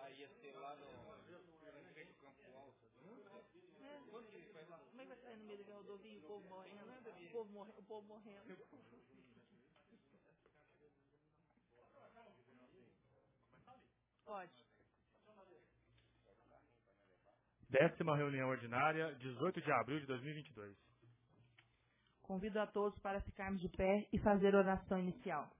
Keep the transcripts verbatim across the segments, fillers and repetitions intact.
ia ser lá no Campo Alto. É. Como é que vai sair no meio da rodovia o povo morrendo? O povo, morre, o povo morrendo. Pode. Décima reunião ordinária, dezoito de abril de dois mil e vinte e dois. Convido a todos para ficarmos de pé e fazer oração inicial.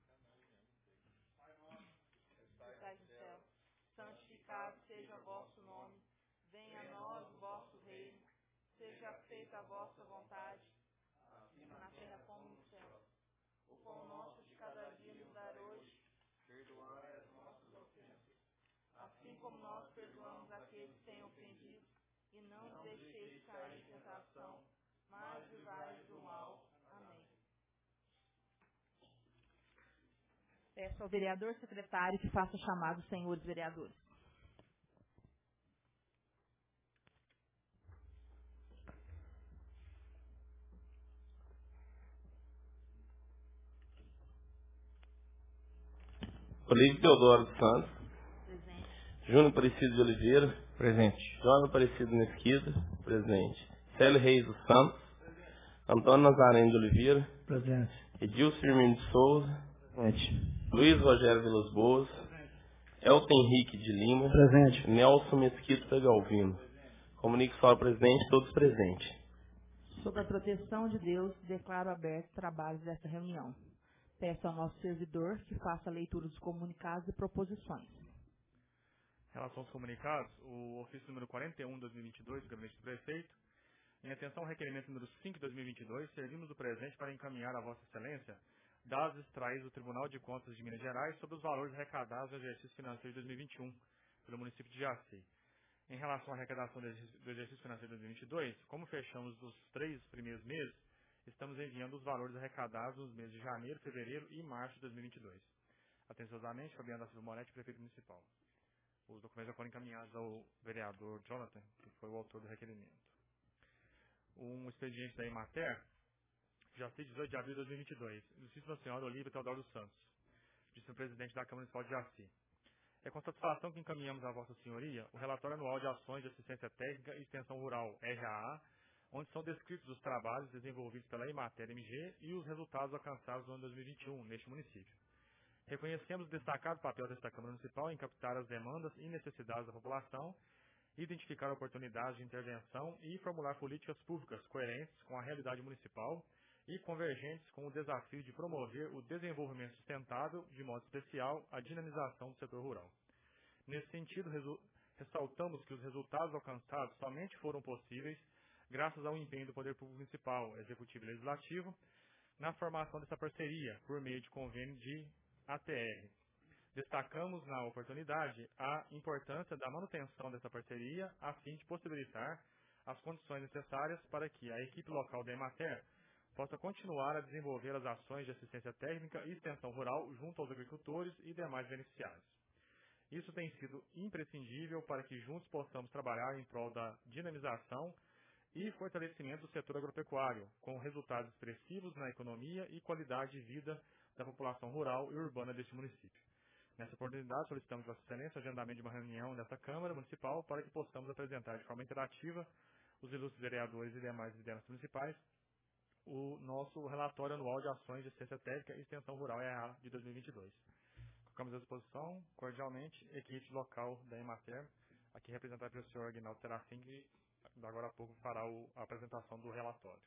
Pai do céu, santificado seja o vosso nome, venha a nós o vosso reino, seja feita a vossa vontade, na terra como no céu. O pão nosso de cada dia nos dar hoje, perdoai as nossas ofensas, assim como nós perdoamos aqueles que têm ofendido, e não nos deixeis cair em tentação, mas livrai-nos do mal. Amém. Peço ao vereador secretário que faça o chamado dos senhores vereadores. Olívio Teodoro dos Santos. Presente. Júnior Aparecido de Oliveira. Presente. João Aparecido Mesquita. Presente. Célio Reis dos Santos. Antônio Nazareno de Oliveira. Presente. Edilson Firmino de Souza. Presente. Luiz Rogério Vilas Boas. Elton Henrique de Lima. Presente. Nelson Mesquita Galvino. Comunique só ao presidente, todos presentes. Sob a proteção de Deus, declaro aberto o trabalho desta reunião. Peço ao nosso servidor que faça a leitura dos comunicados e proposições. Em relação aos comunicados, o ofício número quarenta e um de dois mil e vinte e dois, do Gabinete do Prefeito, em atenção ao requerimento número cinco de dois mil e vinte e dois, servimos o presente para encaminhar a Vossa Excelência dados extraídos do Tribunal de Contas de Minas Gerais sobre os valores arrecadados no exercício financeiro de dois mil e vinte e um pelo município de Jaci. Em relação à arrecadação do exercício financeiro de dois mil e vinte e dois, como fechamos os três primeiros meses, estamos enviando os valores arrecadados nos meses de janeiro, fevereiro e março de dois mil e vinte e dois. Atenciosamente, Fabiano da Silva Moretti, prefeito municipal. Os documentos já foram encaminhados ao vereador Jonathan, que foi o autor do requerimento. Um expediente da Emater, Jaci, dezoito de abril de dois mil e vinte e dois. Ilustríssima senhora Olívia Teodoro dos Santos, vice-presidente da Câmara Municipal de Jaci. É com satisfação que encaminhamos à Vossa Senhoria o relatório anual de ações de assistência técnica e extensão rural, R A A, onde são descritos os trabalhos desenvolvidos pela Emater M G e os resultados alcançados no ano dois mil e vinte e um, neste município. Reconhecemos o destacado papel desta Câmara Municipal em captar as demandas e necessidades da população, identificar oportunidades de intervenção e formular políticas públicas coerentes com a realidade municipal e convergentes com o desafio de promover o desenvolvimento sustentável, de modo especial, a dinamização do setor rural. Nesse sentido, ressaltamos que os resultados alcançados somente foram possíveis graças ao empenho do Poder Público Municipal, Executivo e Legislativo, na formação dessa parceria, por meio de convênio de A T R. Destacamos na oportunidade a importância da manutenção dessa parceria, a fim de possibilitar as condições necessárias para que a equipe local da Emater possa continuar a desenvolver as ações de assistência técnica e extensão rural junto aos agricultores e demais beneficiários. Isso tem sido imprescindível para que juntos possamos trabalhar em prol da dinamização e fortalecimento do setor agropecuário, com resultados expressivos na economia e qualidade de vida da população rural e urbana deste município. Nessa oportunidade, solicitamos Vossa Excelência o agendamento de uma reunião nesta Câmara Municipal para que possamos apresentar de forma interativa os ilustres vereadores e demais lideranças municipais o nosso relatório anual de ações de assistência técnica e extensão rural R A A de dois mil e vinte e dois. Colocamos à disposição, cordialmente, equipe local da Emater, aqui representada pelo senhor Aguinaldo Serafim, que agora a pouco fará o, a apresentação do relatório.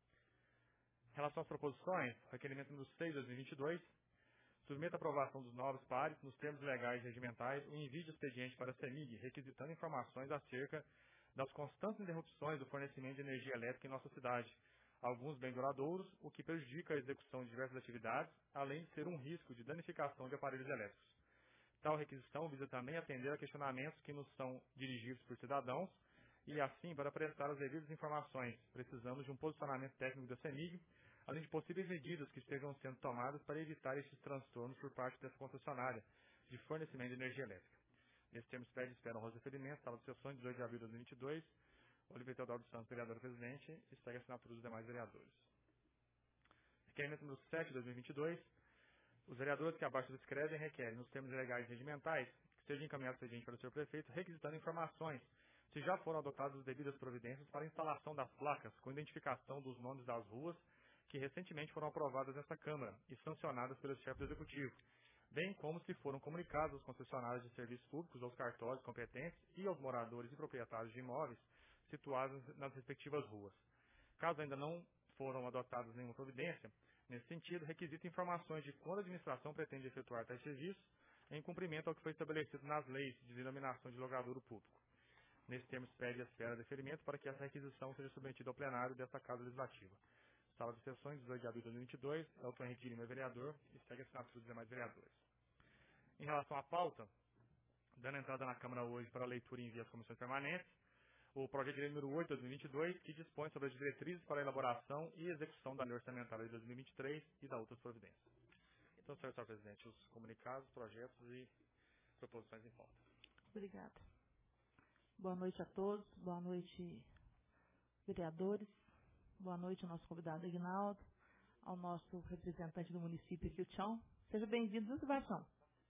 Em relação às proposições, requerimento número seis de dois mil e vinte e dois, submeta a aprovação dos novos pares, nos termos legais e regimentais, o envio de expediente para a CEMIG, requisitando informações acerca das constantes interrupções do fornecimento de energia elétrica em nossa cidade, alguns bem duradouros, o que prejudica a execução de diversas atividades, além de ser um risco de danificação de aparelhos elétricos. Tal requisição visa também atender a questionamentos que nos são dirigidos por cidadãos e, assim, para prestar as devidas informações, precisamos de um posicionamento técnico da CEMIG, além de possíveis medidas que estejam sendo tomadas para evitar estes transtornos por parte dessa concessionária de fornecimento de energia elétrica. Nesse termo, pede espera um referimento, sala de sessões, dezoito de abril de dois mil e vinte e dois, Olívia Teodoro dos Santos, vereador-presidente, e segue a assinatura dos demais vereadores. Requerimento número sete de dois mil e vinte e dois, Os vereadores que abaixo descrevem requerem, nos termos legais e regimentais, que seja encaminhado expediente para o senhor prefeito, requisitando informações se já foram adotadas as devidas providências para a instalação das placas com identificação dos nomes das ruas que recentemente foram aprovadas nesta Câmara e sancionadas pelo chefe do Executivo, bem como se foram comunicados aos concessionários de serviços públicos, aos cartórios competentes e aos moradores e proprietários de imóveis situados nas respectivas ruas. Caso ainda não foram adotadas nenhuma providência, nesse sentido, requisita informações de quando a administração pretende efetuar tais serviços em cumprimento ao que foi estabelecido nas leis de denominação de logradouro público. Nesse termo, pede a espera de deferimento para que essa requisição seja submetida ao plenário desta Casa Legislativa. Sala de sessões, dezoito de abril de dois mil e vinte e dois, Elton Henrique Lima é vereador e segue a assinatura dos demais vereadores. Em relação à pauta, dando entrada na Câmara hoje para leitura e envio às comissões permanentes, o projeto de lei número oito de dois mil e vinte e dois, que dispõe sobre as diretrizes para a elaboração e execução da lei orçamentária de dois mil e vinte e três e da outras providências. Então, senhor presidente, os comunicados, projetos e proposições em pauta. Obrigada. Boa noite a todos, boa noite, vereadores, boa noite ao nosso convidado Aguinaldo, ao nosso representante do município aqui, o Tchão. Seja bem-vindo, Sebastião.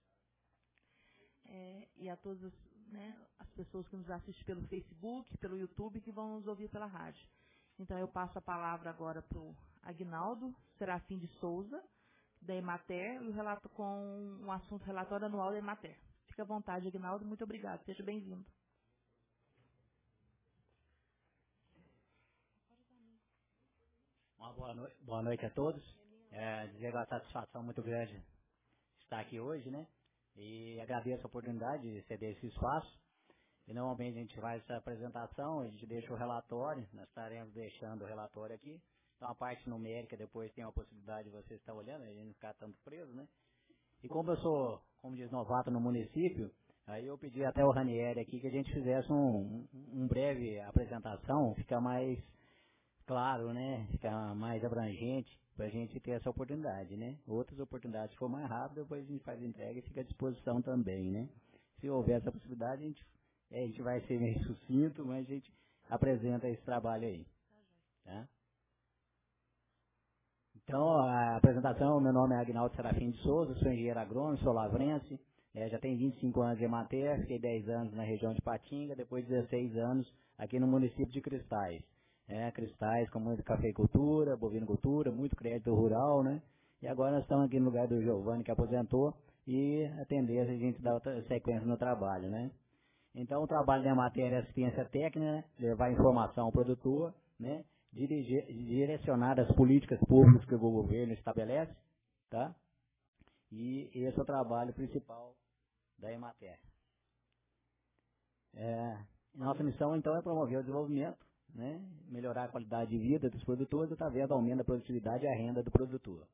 É, e a todas as, né, as pessoas que nos assistem pelo Facebook, pelo YouTube, que vão nos ouvir pela rádio. Então, eu passo a palavra agora para o Aguinaldo Serafim de Souza, da Emater, e o relato com um assunto relatório anual da Emater. Fique à vontade, Aguinaldo, muito obrigado, seja bem-vindo. Uma boa, no... boa noite a todos. É, dizer uma satisfação muito grande estar aqui hoje, né? E agradeço a oportunidade de ceder esse espaço. E normalmente a gente faz essa apresentação, a gente deixa o relatório, nós estaremos deixando o relatório aqui. Então a parte numérica depois tem a possibilidade de você estar olhando, a gente não ficar tanto preso, né? E como eu sou, como diz, novato no município, aí eu pedi até o Ranieri aqui que a gente fizesse um, um breve apresentação, fica mais claro, né? Fica mais abrangente para a gente ter essa oportunidade, né? Outras oportunidades, se for mais rápido, depois a gente faz a entrega e fica à disposição também, né? Se houver essa possibilidade, a gente, é, a gente vai ser meio sucinto, mas a gente apresenta esse trabalho aí, tá? Então, a apresentação, meu nome é Aguinaldo Serafim de Souza, sou engenheiro agrônomo, sou lavrense, é, já tenho vinte e cinco anos de Emater, fiquei dez anos na região de Patinga, depois dezesseis anos aqui no município de Cristais. É, Cristais com muita cafeicultura, bovinocultura, muito crédito rural, né? E agora nós estamos aqui no lugar do Giovanni, que aposentou, e a tendência é a gente dar outra sequência no trabalho, né? Então, o trabalho da Emater é assistência técnica, né? Levar informação ao produtor, né? Dirigir, direcionar as políticas públicas que o governo estabelece, tá? E esse é o trabalho principal da Emater. É, nossa missão, então, é promover o desenvolvimento, né, melhorar a qualidade de vida dos produtores através do aumento da produtividade e a renda do produtor.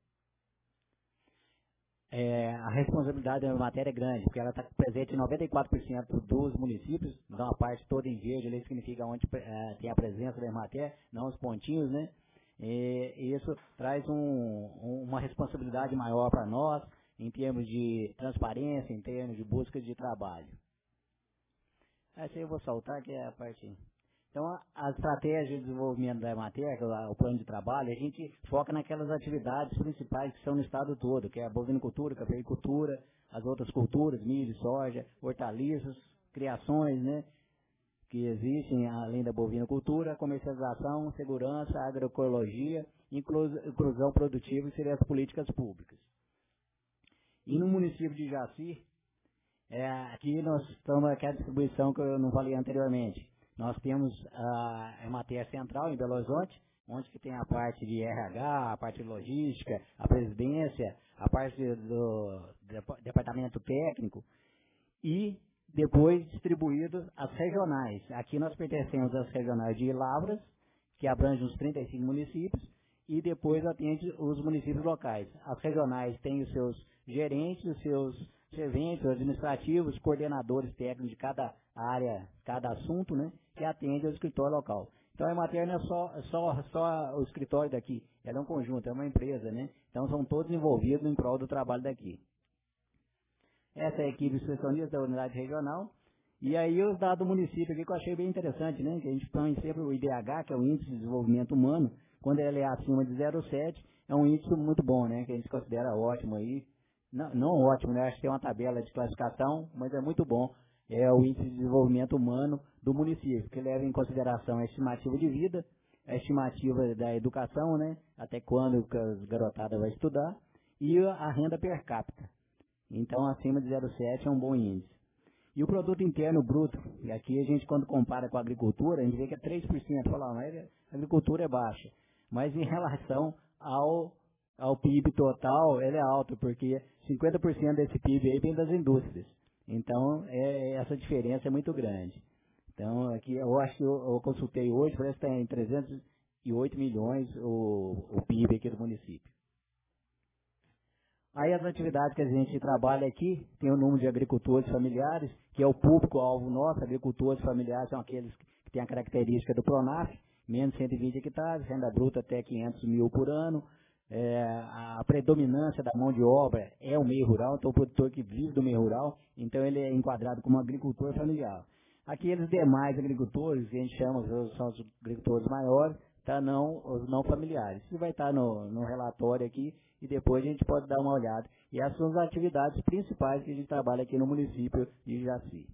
É, a responsabilidade da matéria é grande, porque ela está presente em noventa e quatro por cento dos municípios, então a parte toda em verde ali significa onde é, tem a presença da matéria, não os pontinhos, né? E, e isso traz um, uma responsabilidade maior para nós, em termos de transparência, em termos de busca de trabalho. Essa aí eu vou saltar, que é a parte... Então, a estratégia de desenvolvimento da Emater, o plano de trabalho, a gente foca naquelas atividades principais que são no estado todo, que é a bovinocultura, cafeicultura, as outras culturas, milho, soja, hortaliças, criações, né, que existem além da bovinocultura, comercialização, segurança, agroecologia, inclusão produtiva e seriam as políticas públicas. E no município de Jaci, é, aqui nós estamos naquela distribuição que eu não falei anteriormente. Nós temos a Emater Central em Belo Horizonte, onde que tem a parte de R H, a parte de logística, a presidência, a parte do, do departamento técnico e depois distribuídos as regionais. Aqui nós pertencemos às regionais de Lavras, que abrangem os trinta e cinco municípios, e depois atende os municípios locais. As regionais têm os seus gerentes, os seus serventes administrativos, coordenadores técnicos de cada área, cada assunto, né, que atende ao escritório local. Então, a Emater não é só, só, só o escritório daqui, ela é um conjunto, é uma empresa, né? Então, são todos envolvidos em prol do trabalho daqui. Essa é a equipe inspecionista da unidade regional. E aí, os dados do município aqui que eu achei bem interessante, né? Que a gente põe sempre o I D H, que é o Índice de Desenvolvimento Humano, quando ele é acima de zero vírgula sete, é um índice muito bom, né? Que a gente considera ótimo aí, não, não ótimo, né? Acho que tem uma tabela de classificação, mas é muito bom. É o índice de desenvolvimento humano do município, que leva em consideração a estimativa de vida, a estimativa da educação, né? Até quando que a garotada vai estudar, e a renda per capita. Então, acima de zero vírgula sete é um bom índice. E o produto interno bruto, e aqui a gente, quando compara com a agricultura, a gente vê que é três por cento. Fala, mas a agricultura é baixa. Mas em relação ao, ao P I B total, ele é alto, porque cinquenta por cento desse P I B aí vem das indústrias. Então, é, essa diferença é muito grande. Então, aqui eu acho que eu, eu consultei hoje, parece que está em trezentos e oito milhões o, o P I B aqui do município. Aí as atividades que a gente trabalha aqui, tem o número de agricultores familiares, que é o público-alvo nosso. Agricultores familiares são aqueles que têm a característica do PRONAF, menos cento e vinte hectares, renda bruta até quinhentos mil por ano. É, a predominância da mão de obra é o meio rural, então o produtor que vive do meio rural, então ele é enquadrado como agricultor familiar. Aqueles demais agricultores, que a gente chama, são os agricultores maiores, tá não, os não familiares. Isso vai estar no, no relatório aqui, e depois a gente pode dar uma olhada. E essas são as atividades principais que a gente trabalha aqui no município de Jaci.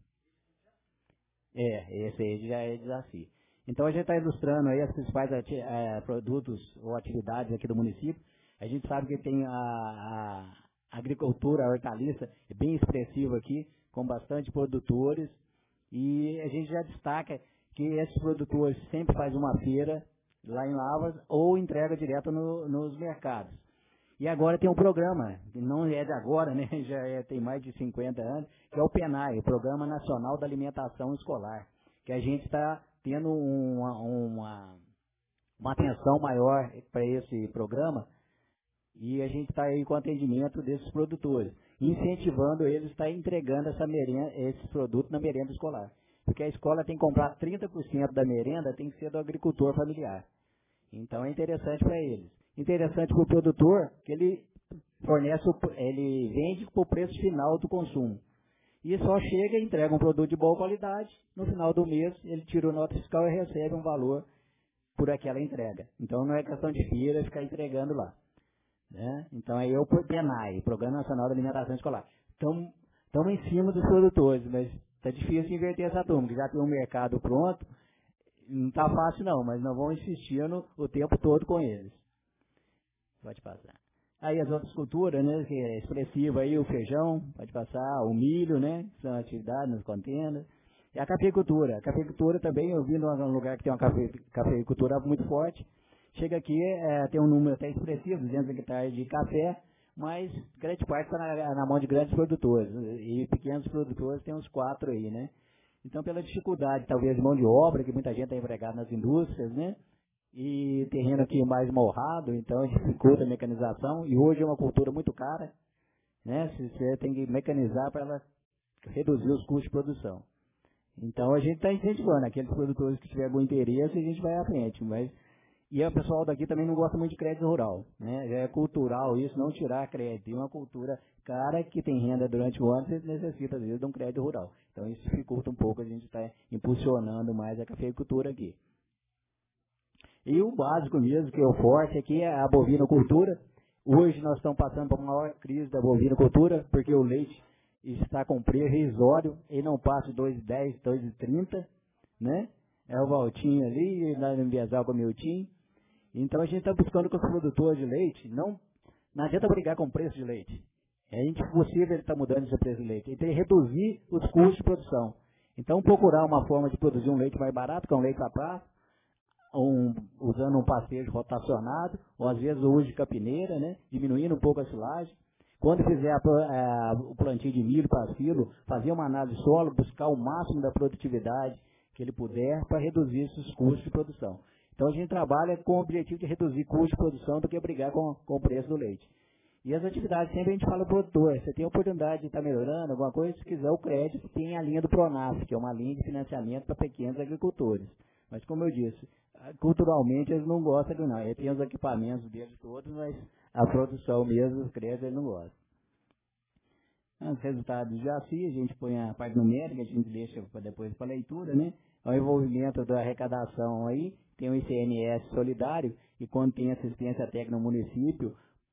É, esse aí já é de Jaci. Então a gente está ilustrando aí as principais é, produtos ou atividades aqui do município. A gente sabe que tem a, a agricultura, a hortaliça, é bem expressiva aqui, com bastante produtores. E a gente já destaca que esses produtores sempre fazem uma feira lá em Lavras ou entrega direto no, nos mercados. E agora tem um programa, que não é de agora, né? Já é, tem mais de cinquenta anos, que é o PENAI, o Programa Nacional da Alimentação Escolar, que a gente está tendo uma, uma, uma atenção maior para esse programa, e a gente está aí com o atendimento desses produtores, incentivando eles a estar entregando essa merenda, esse produto na merenda escolar. Porque a escola tem que comprar trinta por cento da merenda, tem que ser do agricultor familiar. Então é interessante para eles. Interessante para o produtor, que ele fornece, ele vende por preço final do consumo. E só chega e entrega um produto de boa qualidade, no final do mês ele tira o nota fiscal e recebe um valor por aquela entrega. Então não é questão de feira ficar entregando lá. Né? Então aí é o PENAI, Programa Nacional da Alimentação Escolar. Estamos em cima dos produtores, mas está difícil inverter essa turma, que já tem um mercado pronto. Não está fácil não, mas nós vamos insistindo o tempo todo com eles. Pode passar. Aí as outras culturas, né, que é expressiva aí, o feijão, pode passar, o milho, né, que são atividades nas contendas. E a cafeicultura. A cafeicultura também, eu vi num lugar que tem uma cafe, cafeicultura muito forte. Chega aqui, é, tem um número até expressivo, duzentos hectares de café, mas grande parte está na, na mão de grandes produtores. E pequenos produtores tem uns quatro aí, né. Então, pela dificuldade, talvez, de mão de obra, que muita gente está empregada nas indústrias, né, e terreno aqui mais morrado, então dificulta a mecanização, e hoje é uma cultura muito cara, né? Você tem que mecanizar para ela reduzir os custos de produção. Então a gente está incentivando aqueles produtores que tiverem algum interesse, a gente vai à frente, mas e o pessoal daqui também não gosta muito de crédito rural, né? Já é cultural isso, não tirar crédito. É uma cultura cara que tem renda durante o ano, você necessita às vezes de um crédito rural. Então isso dificulta um pouco, a gente está impulsionando mais a cafeicultura aqui. E o básico mesmo, que é o forte aqui, é a bovinocultura. Hoje nós estamos passando por uma maior crise da bovinocultura, porque o leite está com preço irrisório, ele não passa de dois reais e dez, dois reais e trinta, né? É o Valtinho ali, lá no Biazal com o Miltinho. Então a gente está buscando com os produtores de leite, não, não adianta brigar com o preço de leite. É impossível ele estar mudando esse preço de leite. Ele tem que reduzir os custos de produção. Então procurar uma forma de produzir um leite mais barato, que é um leite à praça, Um, usando um pastejo rotacionado, ou às vezes o uso de capineira, né, diminuindo um pouco a silagem. Quando fizer a, a, o plantio de milho para filo, fazer uma análise de solo, buscar o máximo da produtividade que ele puder para reduzir esses custos de produção. Então a gente trabalha com o objetivo de reduzir custos de produção do que brigar com, com o preço do leite. E as atividades, sempre a gente fala para o produtor, você tem a oportunidade de estar melhorando alguma coisa, se quiser o crédito, tem a linha do PRONAF, que é uma linha de financiamento para pequenos agricultores. Mas como eu disse, culturalmente eles não gostam de não. Ele tem os equipamentos deles todos, mas a produção mesmo, os créditos, eles não gostam. Os resultados de Jaci, a gente põe a parte numérica, a gente deixa para depois para leitura, né? O envolvimento da arrecadação aí, tem o I C M S solidário, e quando tem assistência técnica no município,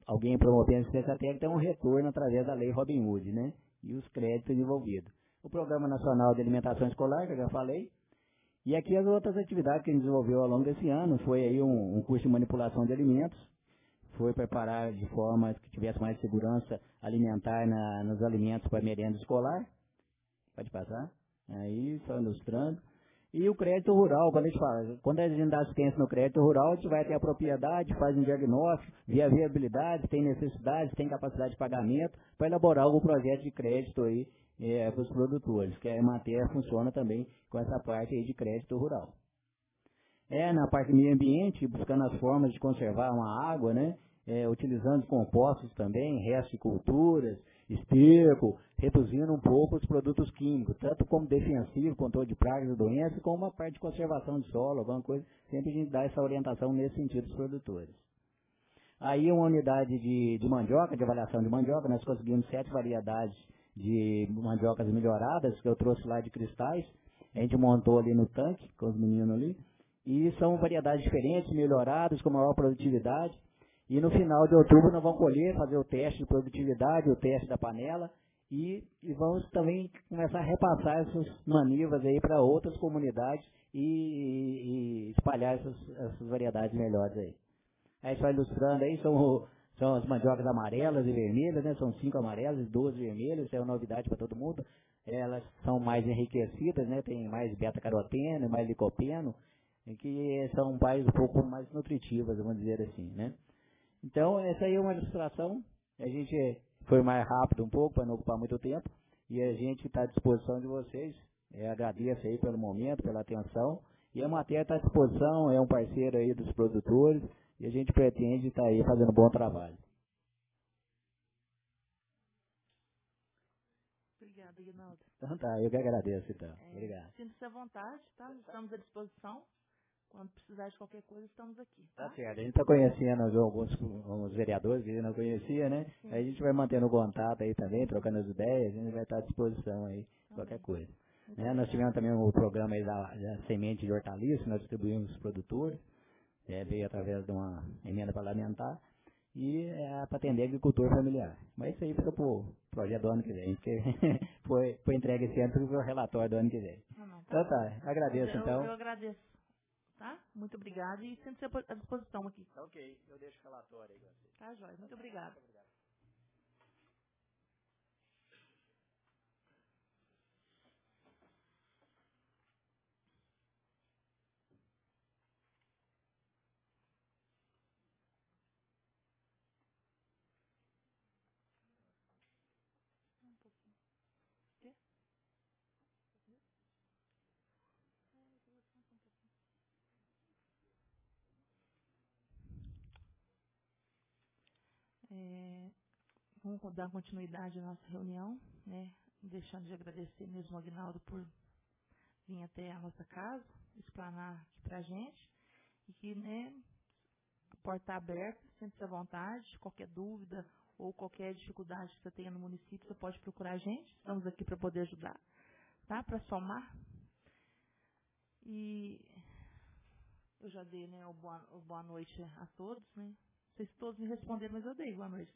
alguém promovendo assistência técnica tem um retorno através da lei Robin Hood, né? E os créditos envolvidos. O Programa Nacional de Alimentação Escolar, que eu já falei, e aqui as outras atividades que a gente desenvolveu ao longo desse ano, foi aí um, um curso de manipulação de alimentos, foi preparar de forma que tivesse mais segurança alimentar na, nos alimentos para a merenda escolar. Pode passar? Aí, só ilustrando. E o crédito rural, quando a gente fala, quando a gente dá assistência no crédito rural, a gente vai ter a propriedade, faz um diagnóstico, vê a viabilidade, tem necessidade, tem capacidade de pagamento, para elaborar algum projeto de crédito aí é, para os produtores, que a Emater funciona também com essa parte aí de crédito rural. É, na parte do meio ambiente, buscando as formas de conservar uma água, né? É, utilizando compostos também, restos de culturas, esterco, reduzindo um pouco os produtos químicos, tanto como defensivo, controle de pragas e doenças, como a parte de conservação de solo, alguma coisa, sempre a gente dá essa orientação nesse sentido dos produtores. Aí uma unidade de, de mandioca, de avaliação de mandioca, nós conseguimos sete variedades de mandiocas melhoradas, que eu trouxe lá de cristais, a gente montou ali no tanque, com os meninos ali, e são variedades diferentes, melhoradas, com maior produtividade. E no final de outubro nós vamos colher, fazer o teste de produtividade, o teste da panela e, e vamos também começar a repassar essas manivas aí para outras comunidades e, e, e espalhar essas, essas variedades melhores aí. Aí só ilustrando aí, são, são as mandiocas amarelas e vermelhas, né? São cinco amarelas e duas vermelhas, isso é uma novidade para todo mundo. Elas são mais enriquecidas, né? Tem mais beta-caroteno, mais licopeno, que são mais um pouco mais nutritivas, vamos dizer assim, né? Então, essa aí é uma ilustração, a gente foi mais rápido um pouco, para não ocupar muito tempo, e a gente está à disposição de vocês, eu agradeço aí pelo momento, pela atenção, e a Emater está à disposição, é um parceiro aí dos produtores, e a gente pretende estar aí fazendo um bom trabalho. Obrigada, Guinaldo. Então tá, eu que agradeço então, É, obrigado. sinta-se à vontade, tá? Estamos à disposição. Quando precisar de qualquer coisa, estamos aqui. Tá, Tá certo, a gente está conhecendo alguns, alguns vereadores que a gente não conhecia, né? Sim. Aí a gente vai mantendo contato aí também, trocando as ideias, a gente vai estar à disposição aí, qualquer coisa. Né? Nós tivemos também o programa aí da, da semente de hortaliça, nós distribuímos os produtores, é, veio através de uma emenda parlamentar, e é para atender agricultor familiar. Mas isso aí fica para o projeto do ano que vem, porque foi, foi entregue esse ano, foi o relatório do ano que vem. Não, não, tá Então tá, agradeço eu, então. Eu agradeço, tá? Muito obrigada e sinta-se à disposição aqui. Ok, eu deixo o relatório aí. Tá, Jóia? Muito obrigada. É, vamos dar continuidade à nossa reunião, né? Deixando de agradecer mesmo ao Aguinaldo por vir até a nossa casa, explanar aqui pra gente. E que, né, a porta está aberta, sente-se à vontade, qualquer dúvida ou qualquer dificuldade que você tenha no município, você pode procurar a gente. Estamos aqui para poder ajudar, tá? Para somar. E eu já dei, né, o boa, o boa noite a todos, né? Vocês todos me responderam, mas eu dei boa noite.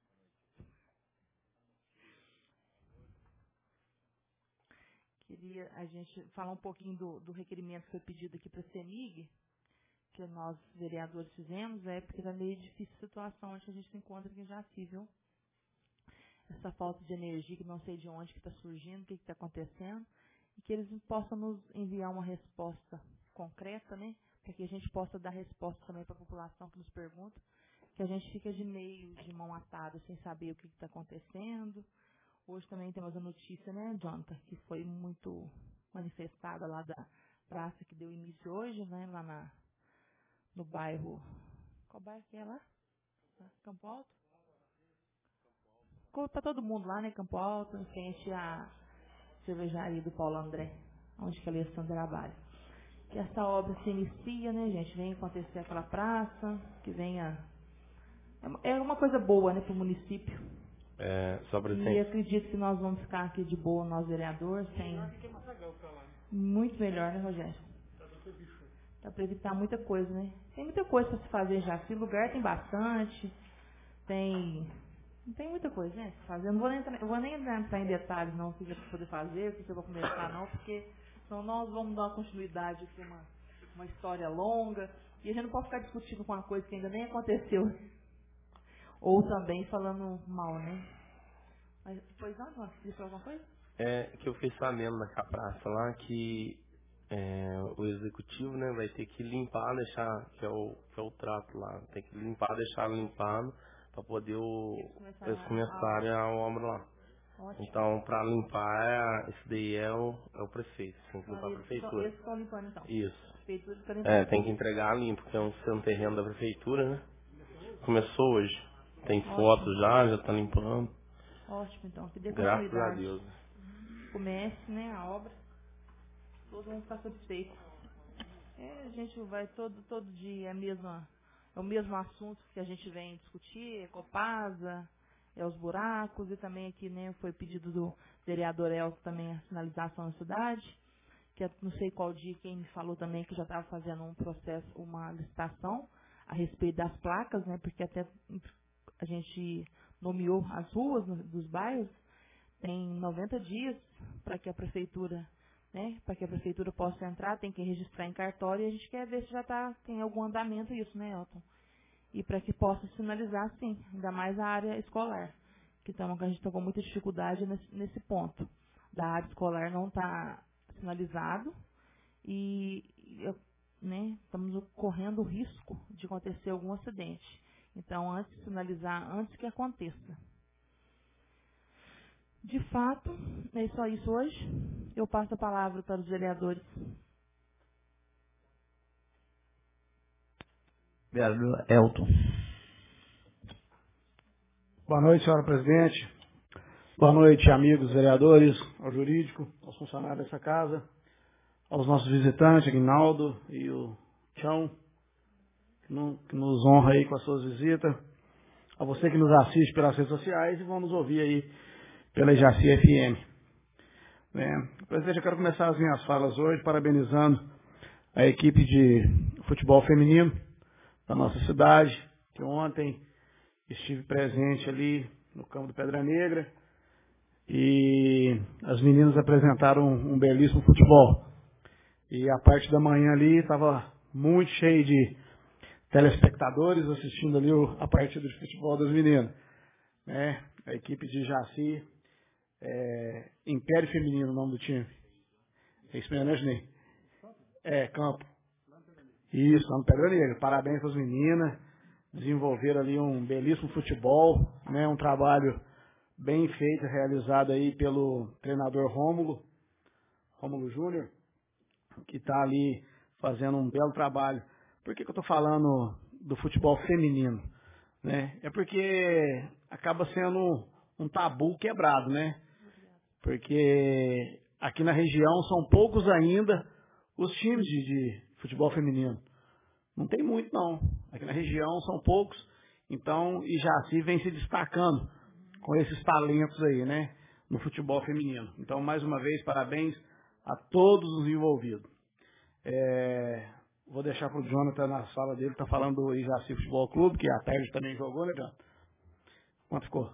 Queria a gente falar um pouquinho do, do requerimento que foi pedido aqui para a CEMIG, que nós, vereadores, fizemos, é porque está meio difícil a situação onde a gente se encontra aqui em Jaci, viu? Essa falta de energia que não sei de onde que está surgindo, o que está acontecendo, e que eles possam nos enviar uma resposta concreta, né? Para que a gente possa dar resposta também para a população que nos pergunta, que a gente fica de meio, de mão atada, sem saber o que está acontecendo. Hoje também temos a notícia, né, Jonathan, que foi muito manifestada lá da praça que deu início hoje, né, lá na, no bairro, qual bairro que é lá? Campo Alto? Para todo mundo lá, né, Campo Alto, em frente à cervejaria do Paulo André, onde que a Alessandra trabalha. Que essa obra se inicia, né, gente, vem acontecer aquela praça, que venha... É uma coisa boa, né, para o município. É, só para E acredito que nós vamos ficar aqui de boa, nós vereadores, sem... Muito melhor, né, Rogério? Dá para evitar muita coisa, né? Tem muita coisa para se fazer já. Esse lugar tem bastante. tem, tem muita coisa, né? Fazer. Eu não vou nem entrar, eu vou nem entrar em detalhes, não, o que eu vou poder fazer, o que eu vou começar, não, porque senão nós vamos dar uma continuidade aqui, uma, uma história longa, e a gente não pode ficar discutindo com uma coisa que ainda nem aconteceu. Ou também falando mal, né? Mas, pois não, João, você disse alguma coisa? É que eu fiz sabendo naquela praça lá que é, o executivo, né, vai ter que limpar, deixar, que é o, que é o trato lá, tem que limpar, deixar limpado para poder o, eles começarem a obra lá. Ótimo. Então, para limpar, é, esse daí é o, é o prefeito, tem que limpar a prefeitura. Eles estão limpando então? Isso. Prefeitura está limpando. É, tem que entregar limpo, porque é um, é um terreno da prefeitura, né? Começou hoje. Tem fotos já, já tá limpando. Ótimo, então. Que dê Graças continuidade. a Deus. Comece, né, a obra. Todos vão ficar satisfeitos. É, a gente vai todo, todo dia, é, a mesma, é o mesmo assunto que a gente vem discutir, é Copasa, é os buracos, e também aqui, né, foi pedido do vereador Elton também a sinalização na cidade, que é, não sei qual dia, quem me falou também que já estava fazendo um processo, uma licitação a respeito das placas, né, porque até a gente nomeou as ruas no, dos bairros, tem noventa dias para que a prefeitura, né, para que a prefeitura possa entrar, tem que registrar em cartório, e a gente quer ver se já tá, tem algum andamento isso, né, Elton? E para que possa sinalizar, sim, ainda mais a área escolar, que, tamo, que a gente está com muita dificuldade nesse, nesse ponto. Da área escolar não está sinalizado e, eu, né, estamos correndo o risco de acontecer algum acidente. Então, antes de sinalizar, antes que aconteça. De fato, é só isso hoje. Eu passo a palavra para os vereadores. Vereador Elton. Boa noite, senhora presidente. Boa noite, amigos vereadores, ao jurídico, aos funcionários dessa casa, aos nossos visitantes, Aguinaldo e o Tião, que nos honra aí com as suas visitas, a você que nos assiste pelas redes sociais e vão nos ouvir aí pela Jaci F M. É, presidente, eu quero começar as minhas falas hoje parabenizando a equipe de futebol feminino da nossa cidade, que ontem estive presente ali no campo do Pedra Negra e as meninas apresentaram um, um belíssimo futebol. E a parte da manhã ali estava muito cheio de telespectadores assistindo ali o, a partida de futebol das meninas. Né? A equipe de Jaci, é, Império Feminino, o nome do time. É isso mesmo, né, Juninho? É, campo. Isso, campo Pedra Negra. Parabéns para as meninas. Desenvolveram ali um belíssimo futebol, né? Um trabalho bem feito, realizado aí pelo treinador Rômulo, Rômulo Júnior, que está ali fazendo um belo trabalho. Por que, que eu estou falando do futebol feminino? Né? É porque acaba sendo um tabu quebrado, né? Porque aqui na região são poucos ainda os times de, de futebol feminino. Não tem muito, não. Aqui na região são poucos. Então, e Jaci vem se destacando com esses talentos aí, né? No futebol feminino. Então, mais uma vez, parabéns a todos os envolvidos. É, vou deixar para o Jonathan na sala dele, está falando do Jaci Futebol Clube, que a tarde também jogou, né, Jonathan? Quanto ficou?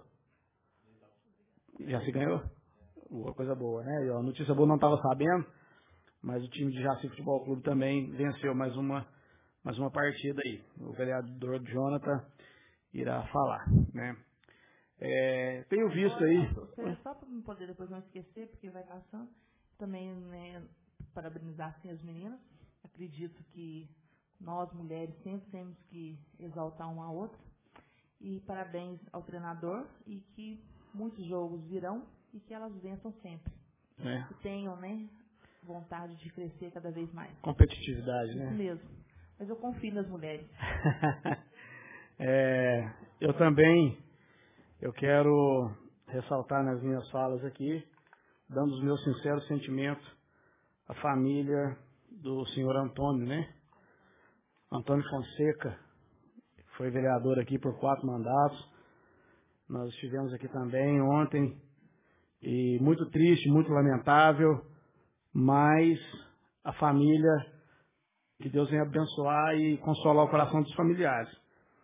Jaci ganhou? Uma coisa boa, né? E, ó, a notícia boa não estava sabendo, mas o time de Jaci Futebol Clube também venceu mais uma, mais uma partida aí. O vereador Jonathan irá falar, né? É, tenho visto aí... Só para me poder depois não esquecer, porque vai passando, também, né, parabenizar assim, as meninas. Acredito que nós, mulheres, sempre temos que exaltar uma a outra. E parabéns ao treinador e que muitos jogos virão e que elas vençam sempre. É. Que tenham, né, vontade de crescer cada vez mais. Competitividade, né? Isso mesmo. Mas eu confio nas mulheres. é, eu também, eu quero ressaltar nas minhas falas aqui, dando os meus sinceros sentimentos à família do senhor Antônio, né? Antônio Fonseca, foi vereador aqui por quatro mandatos. Nós estivemos aqui também ontem, e muito triste, muito lamentável, mas a família, que Deus venha abençoar e consolar o coração dos familiares.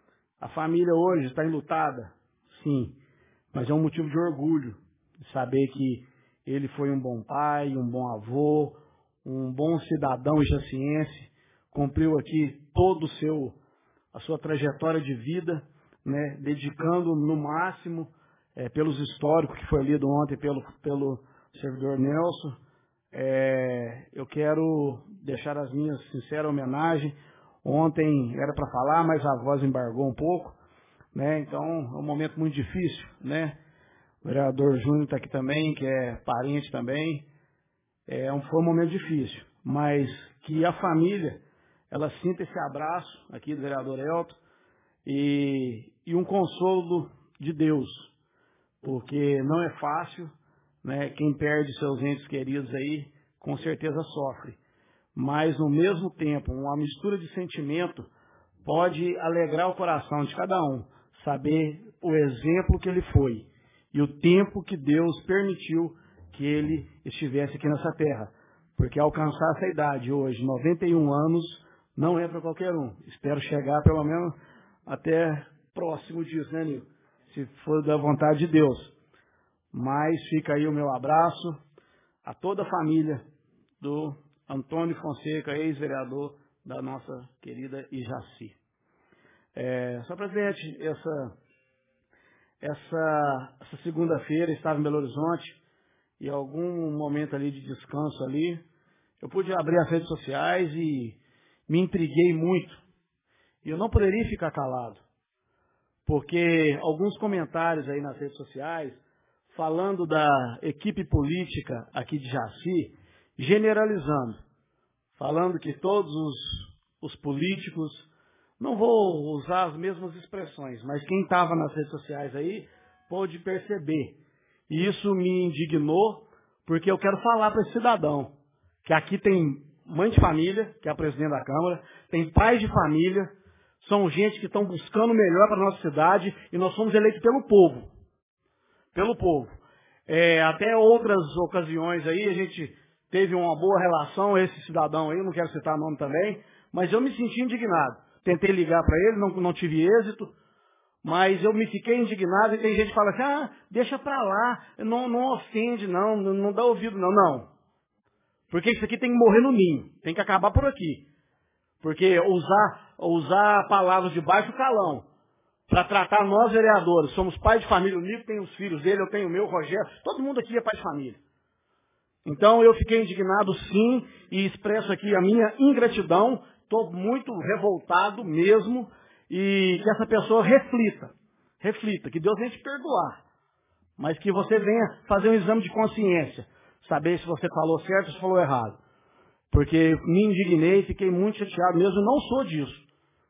A família hoje está enlutada? Sim, mas é um motivo de orgulho de saber que ele foi um bom pai, um bom avô, um bom cidadão jaciense, cumpriu aqui todo o seu, a sua trajetória de vida, né, dedicando no máximo, é, pelos históricos que foi lido ontem pelo, pelo servidor Nelson. É, eu quero deixar as minhas sinceras homenagens. Ontem era para falar, mas a voz embargou um pouco, né? Então é um momento muito difícil, né? O vereador Júnior está aqui também, que é parente também. É um, foi um momento difícil, mas que a família ela sinta esse abraço aqui do vereador Elton e, e um consolo de Deus, porque não é fácil, né? Quem perde seus entes queridos aí, com certeza sofre. Mas, no mesmo tempo, uma mistura de sentimento pode alegrar o coração de cada um, saber o exemplo que ele foi e o tempo que Deus permitiu que ele estivesse aqui nessa terra. Porque alcançar essa idade hoje, noventa e um anos, não é para qualquer um. Espero chegar pelo menos até próximo disso, né, Nil? Se for da vontade de Deus. Mas fica aí o meu abraço a toda a família do Antônio Fonseca, ex-vereador da nossa querida Ijaci. É, senhor presidente, essa, essa, essa segunda-feira estava em Belo Horizonte e algum momento ali de descanso ali, eu pude abrir as redes sociais e me intriguei muito. E eu não poderia ficar calado, porque alguns comentários aí nas redes sociais, falando da equipe política aqui de Jaci, generalizando, falando que todos os, os políticos, não vou usar as mesmas expressões, mas quem estava nas redes sociais aí pôde perceber. E isso me indignou, porque eu quero falar para esse cidadão, que aqui tem mãe de família, que é a presidente da Câmara, tem pais de família, são gente que estão buscando o melhor para a nossa cidade e nós somos eleitos pelo povo. Pelo povo. É, até outras ocasiões aí, a gente teve uma boa relação, esse cidadão aí, não quero citar nome também, mas eu me senti indignado. Tentei ligar para ele, não, não tive êxito, mas eu me fiquei indignado e tem gente que fala assim, ah, deixa para lá, não, não ofende não, não, não dá ouvido não, não. Porque isso aqui tem que morrer no ninho, tem que acabar por aqui. Porque usar, usar palavras de baixo calão para tratar nós vereadores, somos pais de família, o Nico tem os filhos dele, eu tenho o meu, o Rogério, todo mundo aqui é pai de família. Então eu fiquei indignado sim e expresso aqui a minha ingratidão, estou muito revoltado mesmo e que essa pessoa reflita, reflita, que Deus venha te perdoar, mas que você venha fazer um exame de consciência, saber se você falou certo ou se falou errado. Porque me indignei, fiquei muito chateado mesmo, não sou disso.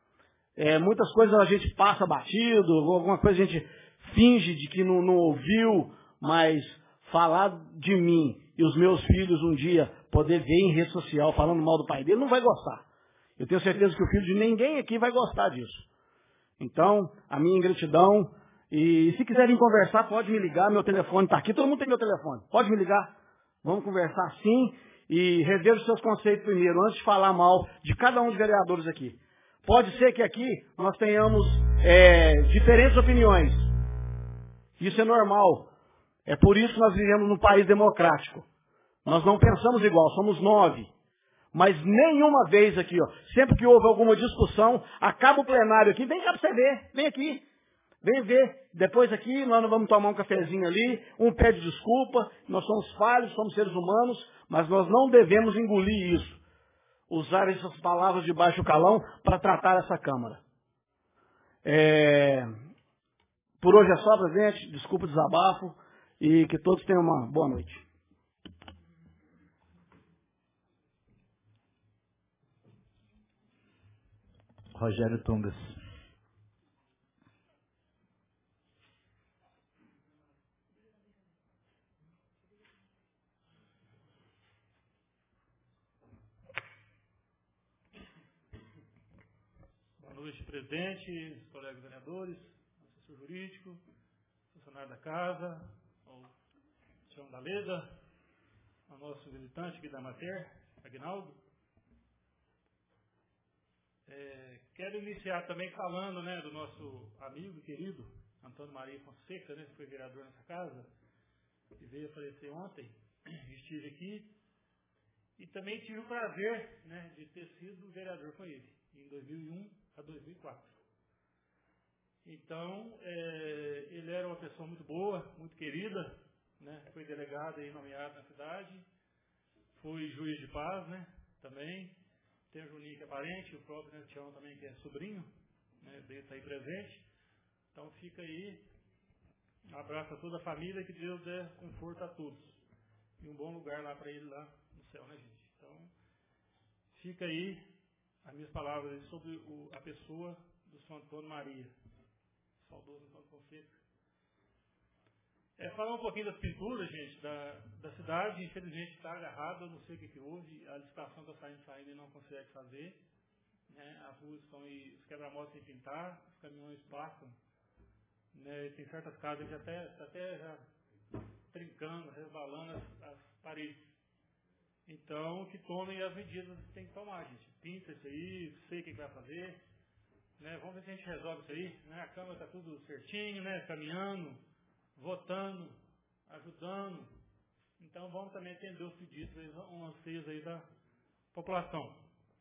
É, muitas coisas a gente passa batido, alguma coisa a gente finge de que não, não ouviu, mas falar de mim e os meus filhos um dia poder ver em rede social falando mal do pai dele, não vai gostar. Eu tenho certeza que o filho de ninguém aqui vai gostar disso. Então, a minha ingratidão, e se quiserem conversar, pode me ligar, meu telefone está aqui, todo mundo tem meu telefone, pode me ligar, vamos conversar sim, e rever os seus conceitos primeiro, antes de falar mal de cada um dos vereadores aqui. Pode ser que aqui nós tenhamos é, diferentes opiniões. Isso é normal. É por isso que nós vivemos num país democrático. Nós não pensamos igual, somos nove. Mas nenhuma vez aqui, ó, sempre que houve alguma discussão, acaba o plenário aqui, vem cá para você ver, vem aqui. Vem ver. Depois aqui nós não vamos tomar um cafezinho ali, um pede desculpa, nós somos falhos, somos seres humanos, mas nós não devemos engolir isso. Usar essas palavras de baixo calão para tratar essa Câmara. É... Por hoje é só, presidente. Desculpa o desabafo e que todos tenham uma boa noite. Rogério Tungas. Boa noite, presidente, colegas vereadores, assessor jurídico, funcionário da casa, ao Tião da Leda, ao nosso visitante aqui da Mater, Aguinaldo. É, quero iniciar também falando, né, do nosso amigo e querido Antônio Maria Fonseca, né, que foi vereador nessa casa, que veio falecer ontem. Estive aqui e também tive o prazer, né, de ter sido vereador com ele, em dois mil e um a dois mil e quatro. Então, é, ele era uma pessoa muito boa, muito querida, né, foi delegado e nomeado na cidade, foi juiz de paz, né, também. Tem o Juninho, que é parente, o próprio né, Tião também, que é sobrinho, né, dele está aí presente. Então fica aí, um abraço a toda a família, que Deus dê conforto a todos. E um bom lugar lá para ele lá no céu, né, gente? Então, fica aí as minhas palavras sobre o, a pessoa do São Antônio Maria, saudoso Antônio Fonseca. É, falar um pouquinho das pinturas, gente, da, da cidade. Infelizmente está agarrado, eu não sei o que, que houve. A licitação está saindo, saindo e não consegue fazer. Né? As ruas estão aí, os quebra-molas sem pintar, os caminhões passam. Né? Tem certas casas que até, tá até já trincando, resbalando as, as paredes. Então, que tomem as medidas que tem que tomar, gente. Pinta isso aí, sei o que, que vai fazer. Né? Vamos ver se a gente resolve isso aí. Né? A Câmara está tudo certinho, né? Caminhando, votando, ajudando. Então vamos também atender os pedidos, os anseios aí da população.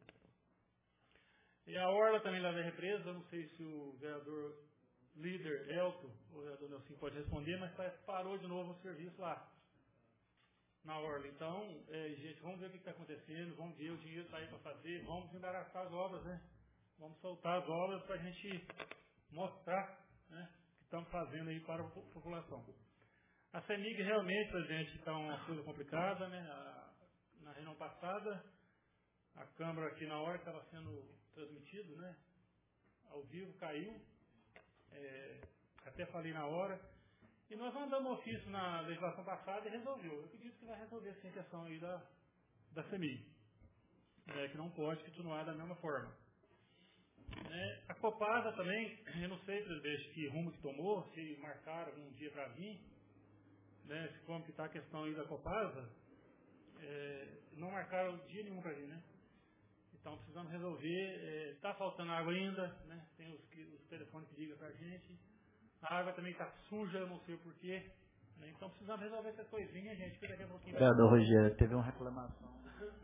E a orla também lá da represa, eu não sei se o vereador líder Elton, o vereador Nelson pode responder, mas parece que parou de novo o serviço lá, na orla. Então, é, gente, vamos ver o que está acontecendo, vamos ver, o dinheiro está aí para fazer, vamos embaraçar as obras, né? Vamos soltar as obras para a gente mostrar, né, o que estamos fazendo aí para a população. A CEMIG realmente, presidente, está uma coisa complicada, né? A, na reunião passada, a Câmara aqui na hora que estava sendo transmitido, né? Ao vivo, caiu. É, até falei na hora. E nós mandamos um ofício na legislação passada e resolveu. Eu acredito que vai resolver sim a questão aí da, da CEMIG. É, que não pode continuar da mesma forma. É, a Copasa também, eu não sei, presidente, que rumo que tomou, se marcaram algum dia para vir, né, se como que está a questão aí da Copasa, é, não marcaram dia nenhum para vir, né? Então precisamos resolver, está é, faltando água ainda, né? Tem os, os telefones que ligam para a gente, a água também está suja, eu não sei o porquê, né? Então precisamos resolver essa coisinha, gente, que daqui a pouquinho... Vereador Rogério, teve uma reclamação.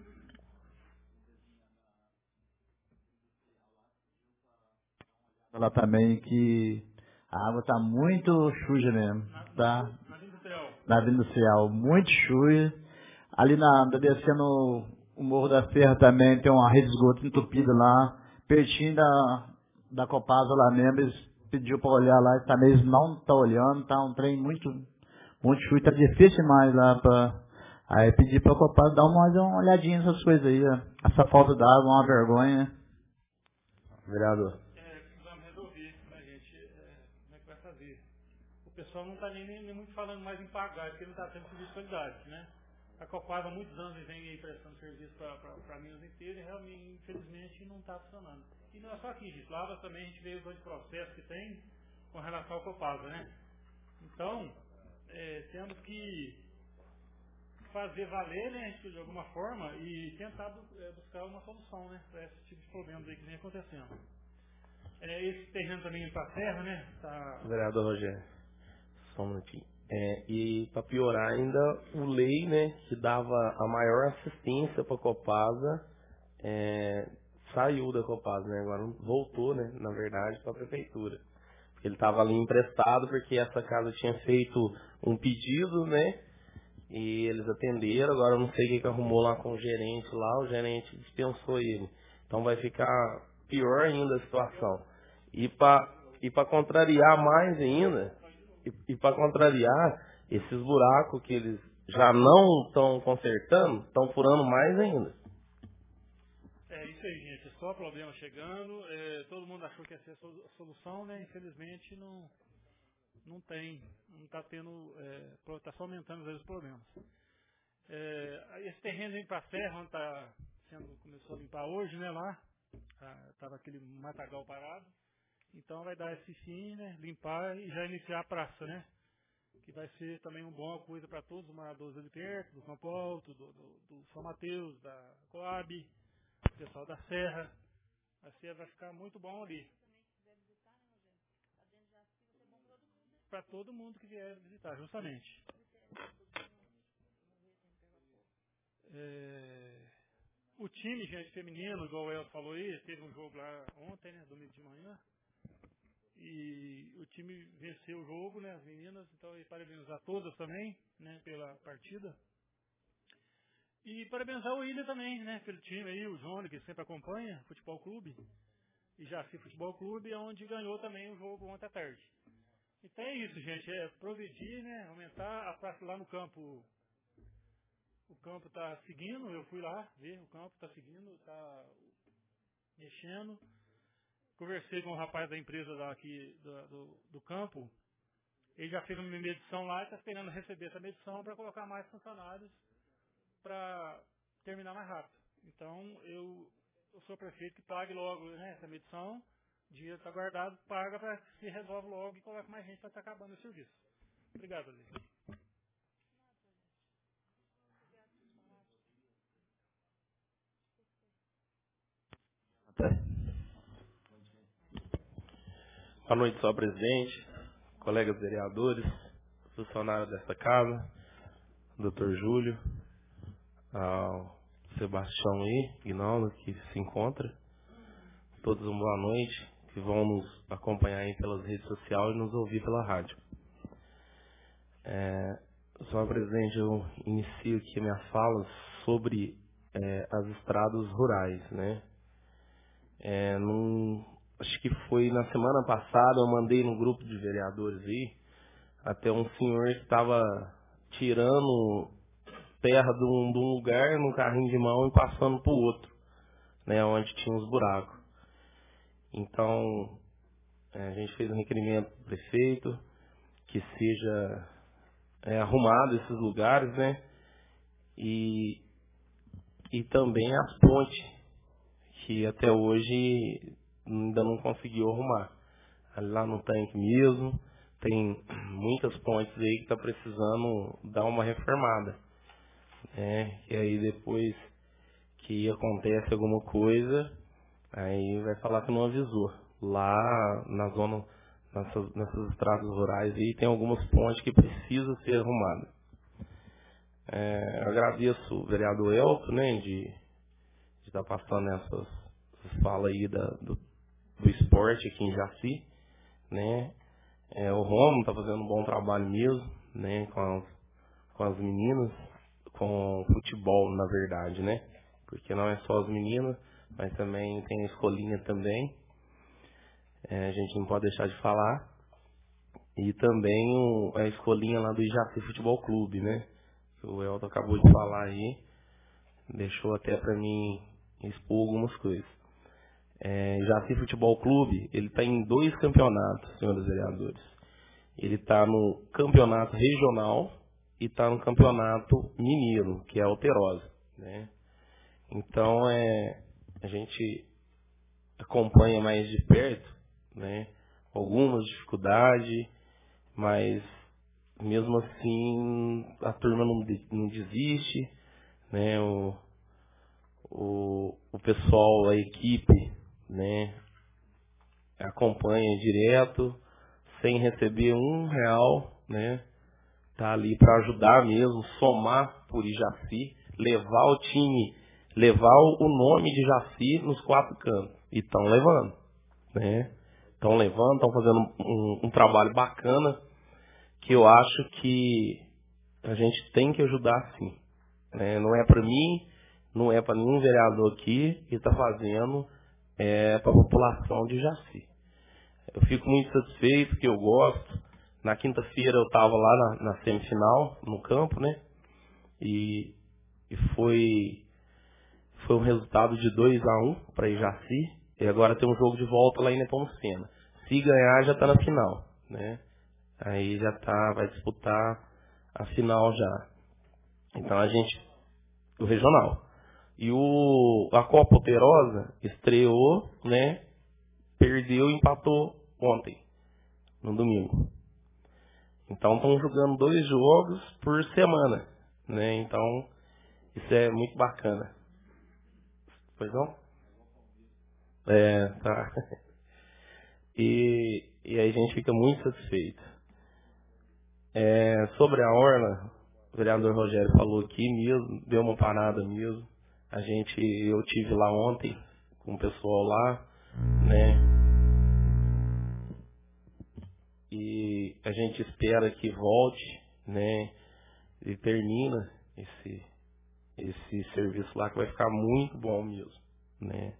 Falar também que a água está muito suja mesmo, na, tá? Na, na Vila Industrial. Na Vila Industrial, muito suja. Ali na, descendo o Morro da Serra também tem uma rede de esgoto entupida lá, pertinho da, da Copasa lá mesmo, eles pediu para olhar lá, tá mesmo não está olhando, tá um trem muito, muito sujo, tá difícil demais lá para... Aí pedi para a Copasa dar uma, uma olhadinha nessas coisas aí, ó. Essa falta d'água é uma vergonha. Vereador. O pessoal não está nem, nem, nem muito falando mais em pagar, porque não está tendo serviço de qualidade, né? A Copasa há muitos anos vem aí prestando serviço para Minas inteira e realmente, infelizmente, não está funcionando. E não é só aqui, gente. Lá também a gente vê os dois processos que tem com relação ao Copasa, né? Então, é, temos que fazer valer, né, de alguma forma, e tentar é, buscar uma solução, né, para esse tipo de problemas aí que vem acontecendo. É, esse terreno também para a terra, né? Tá... Vereador Rogério, só um minutinho. É, e para piorar ainda, o lei, né, que dava a maior assistência para a Copasa, é, saiu da Copasa, né? Agora voltou, né, na verdade, para a prefeitura. Ele estava ali emprestado porque essa casa tinha feito um pedido, né? E eles atenderam, agora eu não sei o que, que arrumou lá com o gerente lá, o gerente dispensou ele. Então vai ficar pior ainda a situação. E para e para contrariar mais ainda, e, e para contrariar, esses buracos que eles já não estão consertando, estão furando mais ainda. É isso aí, gente. Só problema chegando. É, todo mundo achou que ia ser a solução, né? Infelizmente não, não tem. Não está tendo. Está é, só aumentando os problemas. É, esse terreno vem para a serra, onde tá sendo, começou a limpar hoje, né? Lá. Estava aquele matagal parado. Então vai dar esse fim, né? Limpar e já iniciar a praça, né? Que vai ser também uma boa coisa para todos os moradores ali perto, do Campo Alto, do, do, do São Mateus, da Coab, o pessoal da Serra, Assim vai ficar muito bom ali. Para todo mundo que vier visitar, justamente. É, o time, gente, feminino, igual o Elton falou aí, teve um jogo lá ontem, né, domingo de manhã. E o time venceu o jogo, né, as meninas, então e parabenizar todas também, né, pela partida. E parabenizar o William também, né, pelo time aí, o Johnny, que sempre acompanha, Futebol Clube, e Jaci Futebol Clube, onde ganhou também o jogo ontem à tarde. Então é isso, gente, é progredir, né, aumentar a praça lá no campo. O campo está seguindo, eu fui lá ver, o campo está seguindo, está mexendo. Conversei com o rapaz da empresa daqui do, do, do campo, ele já fez uma medição lá e está esperando receber essa medição para colocar mais funcionários para terminar mais rápido. Então, eu, eu sou prefeito que pague logo, né, essa medição, o dinheiro está guardado, paga para que se resolva logo e coloque mais gente para estar acabando o serviço. Obrigado, Alice. Boa noite, senhor presidente, colegas vereadores, funcionários desta casa, doutor Júlio, ao Sebastião aí, Guinaldo, que se encontra. Todos uma boa noite, que vão nos acompanhar aí pelas redes sociais e nos ouvir pela rádio. É, senhor presidente, eu inicio aqui a minha fala sobre é, as estradas rurais, né? É, num, acho que foi na semana passada, eu mandei no grupo de vereadores aí, até um senhor que estava tirando terra de um, de um lugar no carrinho de mão e passando para o outro, né, onde tinha os buracos. Então, é, a gente fez um requerimento para o prefeito que seja é, arrumado esses lugares, né, e, e também as pontes, que até hoje ainda não conseguiu arrumar. Lá no tanque mesmo, tem muitas pontes aí que está precisando dar uma reformada. Né? E aí depois que acontece alguma coisa, aí vai falar que não avisou. Lá na zona, nessas, nessas estradas rurais aí, tem algumas pontes que precisam ser arrumadas. É, agradeço o vereador Elton, né, de estar tá passando essas, essas falas aí da, do, do esporte aqui em Jaci, né? É, o Romo está fazendo um bom trabalho mesmo, né, com as, com as meninas, com o futebol, na verdade, né? Porque não é só as meninas, mas também tem a escolinha também. É, a gente não pode deixar de falar. E também o, a escolinha lá do Jaci Futebol Clube, né? Que o Elton acabou de falar aí. Deixou até para mim expor algumas coisas. É, Jaci Futebol Clube, ele está em dois campeonatos, senhores vereadores. Ele está no campeonato regional e está no campeonato mineiro, que é a Alterosa, né? Então, é, a gente acompanha mais de perto, né? Algumas dificuldades, mas mesmo assim a turma não, não desiste, né? O, o, o pessoal, a equipe, né, acompanha direto, sem receber um real, né, tá ali para ajudar mesmo, somar por Jaci, levar o time, levar o nome de Jaci nos quatro cantos, e estão levando, né, estão levando, estão fazendo um, um trabalho bacana, que eu acho que a gente tem que ajudar sim, né, não é para mim, não é para nenhum vereador aqui que está fazendo, é para a população de Jaci. Eu fico muito satisfeito, que eu gosto. Na quinta-feira eu estava lá na, na semifinal, no campo, né? E, e foi, foi um resultado de dois a um para Jaci. E agora tem um jogo de volta lá em Nepomucena. Se ganhar, já está na final, né? Aí já tá, vai disputar a final já. Então a gente, o regional. E o, a Copa Alterosa estreou, né? Perdeu e empatou ontem, no domingo. Então estão jogando dois jogos por semana, né? Então isso é muito bacana. Pois não? É, tá. E, e aí a gente fica muito satisfeito. É, sobre a orla, o vereador Rogério falou aqui mesmo, deu uma parada mesmo. A gente, eu tive lá ontem com o pessoal lá, né? E a gente espera que volte, né? E termina esse, esse serviço lá, que vai ficar muito bom mesmo, né?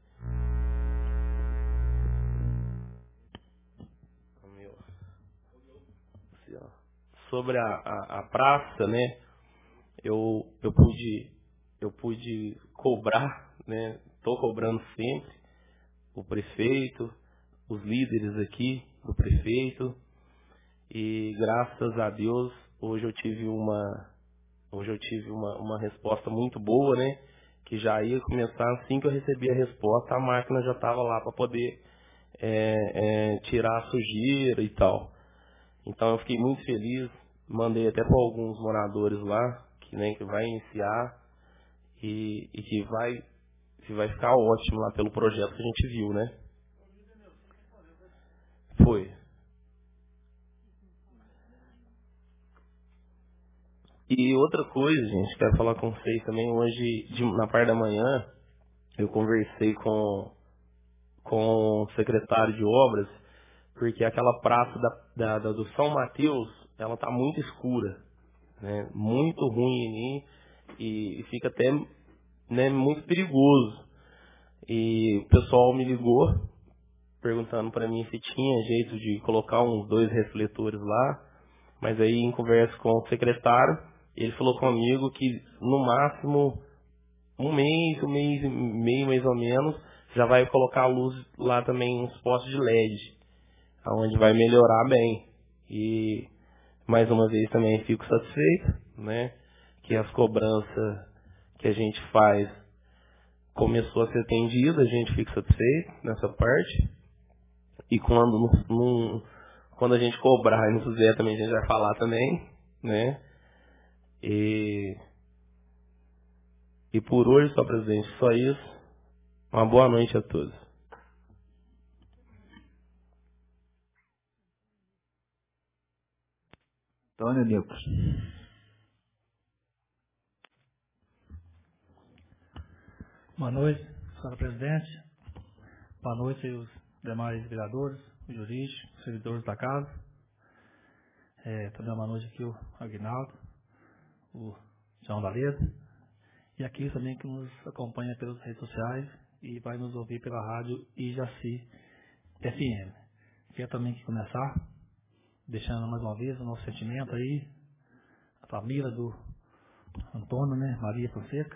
Sobre a, a, a praça, né? Eu, eu pude eu pude cobrar, né? Estou cobrando sempre o prefeito, os líderes aqui do prefeito, e graças a Deus hoje eu tive uma hoje eu tive uma, uma resposta muito boa, né? Que já ia começar assim que eu recebi a resposta, a máquina já estava lá para poder é, é, tirar a sujeira e tal. Então eu fiquei muito feliz, mandei até para alguns moradores lá, que, né, que vai iniciar e, e que vai, que vai ficar ótimo lá pelo projeto que a gente viu, né? Foi. E outra coisa, gente, quero falar com vocês também, hoje, de, na parte da manhã, eu conversei com, com o secretário de obras, porque aquela praça da, da, da, do São Mateus, ela tá muito escura, né? Muito ruim ali, e, e fica até, né, muito perigoso. E o pessoal me ligou, perguntando para mim se tinha jeito de colocar uns dois refletores lá, mas aí em conversa com o secretário, ele falou comigo que no máximo um mês, um mês e meio mais ou menos, já vai colocar a luz lá também, uns postes de L E D, onde vai melhorar bem. E mais uma vez também fico satisfeito, né, que as cobranças que a gente faz começou a ser atendida, a gente fica satisfeito nessa parte. E quando, não, não, quando a gente cobrar e não fizer também, a gente vai falar também, né. E, e por hoje, só presidente, só isso. Uma boa noite a todos. Antônio Nicos. Boa noite, senhora presidente. Boa noite aos demais vereadores, os jurídicos, os servidores da casa. É, também uma noite aqui o Aguinaldo, o João Valeda, e aqui também que nos acompanha pelas redes sociais e vai nos ouvir pela rádio Ijaci F M. Quero também que começar deixando mais uma vez o nosso sentimento aí, a família do Antônio, né, Maria Fonseca.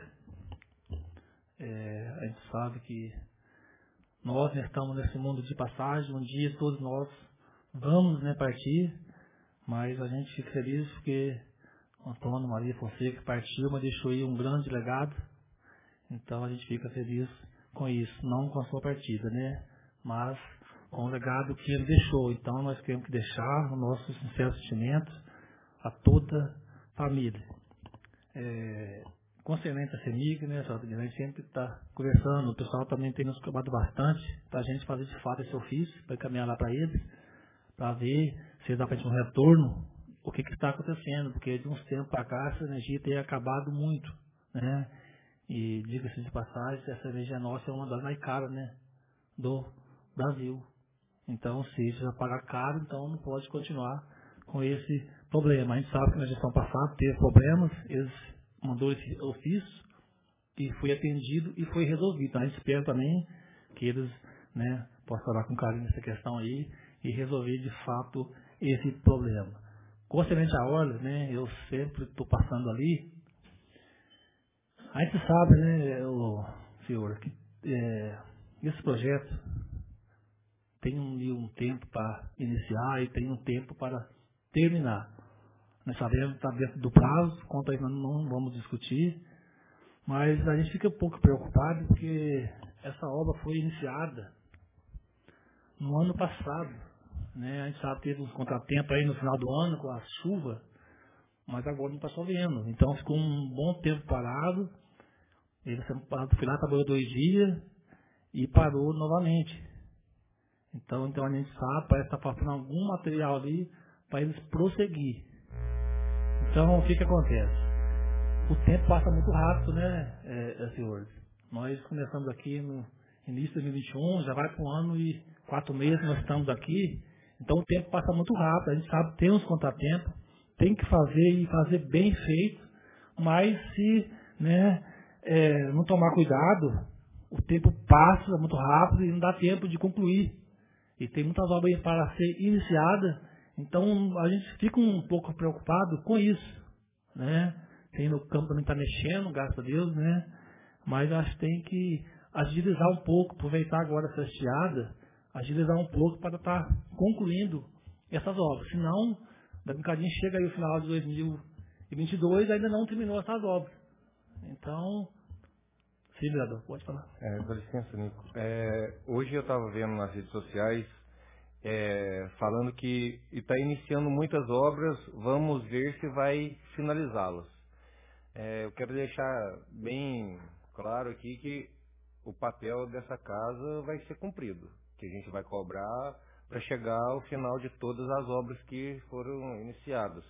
É, a gente sabe que nós né, estamos nesse mundo de passagem, um dia todos nós vamos, né, partir, mas a gente fica feliz porque o Antônio Maria Fonseca partiu, mas deixou aí um grande legado, então a gente fica feliz com isso, não com a sua partida, né, mas com o legado que ele deixou. Então nós temos que deixar o nosso sincero sentimento a toda a família. É, concernente a CEMIG, né, a gente sempre está conversando, o pessoal também tem nos cobrado bastante para a gente fazer de fato esse ofício, para encaminhar lá para eles, para ver se dá para gente um retorno, o que que está acontecendo, porque de uns tempos para cá essa energia tem acabado muito, né, e diga-se de passagem, essa energia nossa é uma das mais caras, né, do Brasil. Então, se isso já paga caro, então não pode continuar com esse problema. A gente sabe que na gestão passada teve problemas, eles mandou esse ofício e foi atendido e foi resolvido. Então, a gente espera também que eles, né, possam falar com carinho nessa questão aí e resolver de fato esse problema. Concernente à orla, né, eu sempre estou passando ali. A gente sabe, né, o senhor, que é, esse projeto tem um, um tempo para iniciar e tem um tempo para terminar. Nós sabemos que está dentro do prazo, quanto a isso não vamos discutir, mas a gente fica um pouco preocupado porque essa obra foi iniciada no ano passado, né? A gente sabe que teve uns contratempos aí no final do ano com a chuva, mas agora não está chovendo. Então ficou um bom tempo parado. Ele foi lá, trabalhou dois dias e parou novamente. Então, então a gente sabe, parece que está faltando algum material ali para eles prosseguir. Então, o que que acontece? O tempo passa muito rápido, né, é, é, senhores? Nós começamos aqui no início de dois mil e vinte e um, já vai para um ano e quatro meses que nós estamos aqui. Então, o tempo passa muito rápido. A gente sabe que tem uns contratempos, tem que fazer e fazer bem feito, mas se, né, é, não tomar cuidado, o tempo passa muito rápido e não dá tempo de concluir. E tem muitas obras para ser iniciadas, então a gente fica um pouco preocupado com isso, né? Tem no campo também está mexendo, graças a Deus, né? Mas acho que tem que agilizar um pouco, aproveitar agora essa estiada, agilizar um pouco para estar concluindo essas obras. Senão, daqui a um bocadinho chega aí o final de dois mil e vinte e dois e ainda não terminou essas obras. Então, sim, vereador, pode falar. É, dá licença, Nico. É, hoje eu estava vendo nas redes sociais é, falando que está iniciando muitas obras, vamos ver se vai finalizá-las. É, eu quero deixar bem claro aqui que o papel dessa casa vai ser cumprido, que a gente vai cobrar para chegar ao final de todas as obras que foram iniciadas.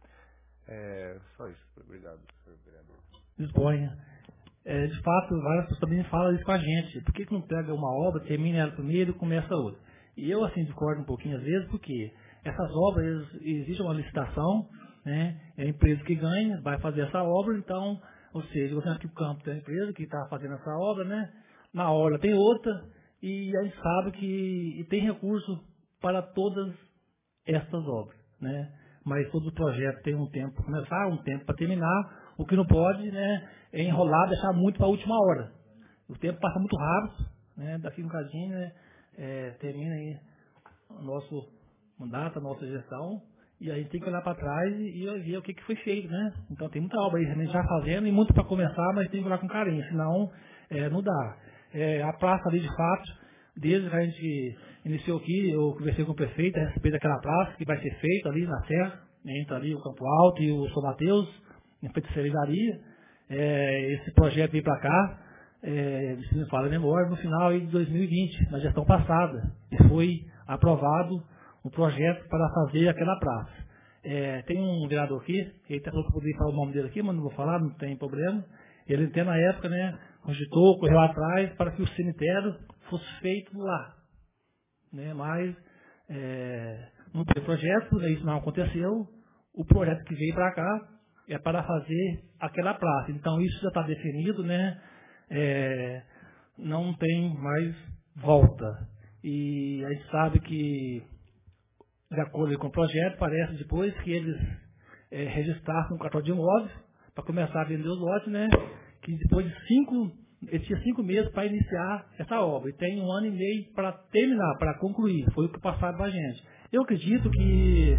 É, só isso. Obrigado, senhor vereador. Disponha. É, de fato, várias pessoas também falam isso com a gente. Por que que não pega uma obra, termina ela primeiro e começa outra? E eu, assim, discordo um pouquinho às vezes, porque essas obras, existe uma licitação, né? É a empresa que ganha, vai fazer essa obra, então, ou seja, você acha que o campo tem a empresa que está fazendo essa obra, né? Na hora tem outra, e a gente sabe que e tem recurso para todas essas obras, né? Mas todo projeto tem um tempo para começar, um tempo para terminar. O que não pode, né, é enrolar, deixar muito para a última hora. O tempo passa muito rápido, né? Daqui um bocadinho, né, é, termina aí o nosso mandato, a nossa gestão, e a gente tem que olhar para trás e, e ver o que, que foi feito, né? Então tem muita obra aí a gente já fazendo e muito para começar, mas tem que olhar com carinho, senão é, não dá. É, a praça ali, de fato, desde que a gente iniciou aqui, eu conversei com o prefeito a respeito daquela praça que vai ser feita ali na Serra, entre ali o Campo Alto e o São Mateus, em feitiçaria. É, esse projeto veio para cá, é, se me fala a memória, no final aí de dois mil e vinte, na gestão passada, e foi aprovado o projeto para fazer aquela praça. É, tem um vereador aqui, que ele até falou que eu poderia falar o nome dele aqui, mas não vou falar, não tem problema. Ele até na época, né, cogitou, correu atrás para que o cemitério fosse feito lá. Né, mas é, não teve projeto, isso não aconteceu. O projeto que veio para cá é para fazer aquela praça. Então isso já está definido, né? É, não tem mais volta. E a gente sabe que, de acordo com o projeto, parece depois que eles é, registrassem um cartão de imóveis para começar a vender os lotes, né? Que depois de cinco, eles tinham cinco meses para iniciar essa obra. E tem um ano e meio para terminar, para concluir. Foi o que passaram para a gente. Eu acredito que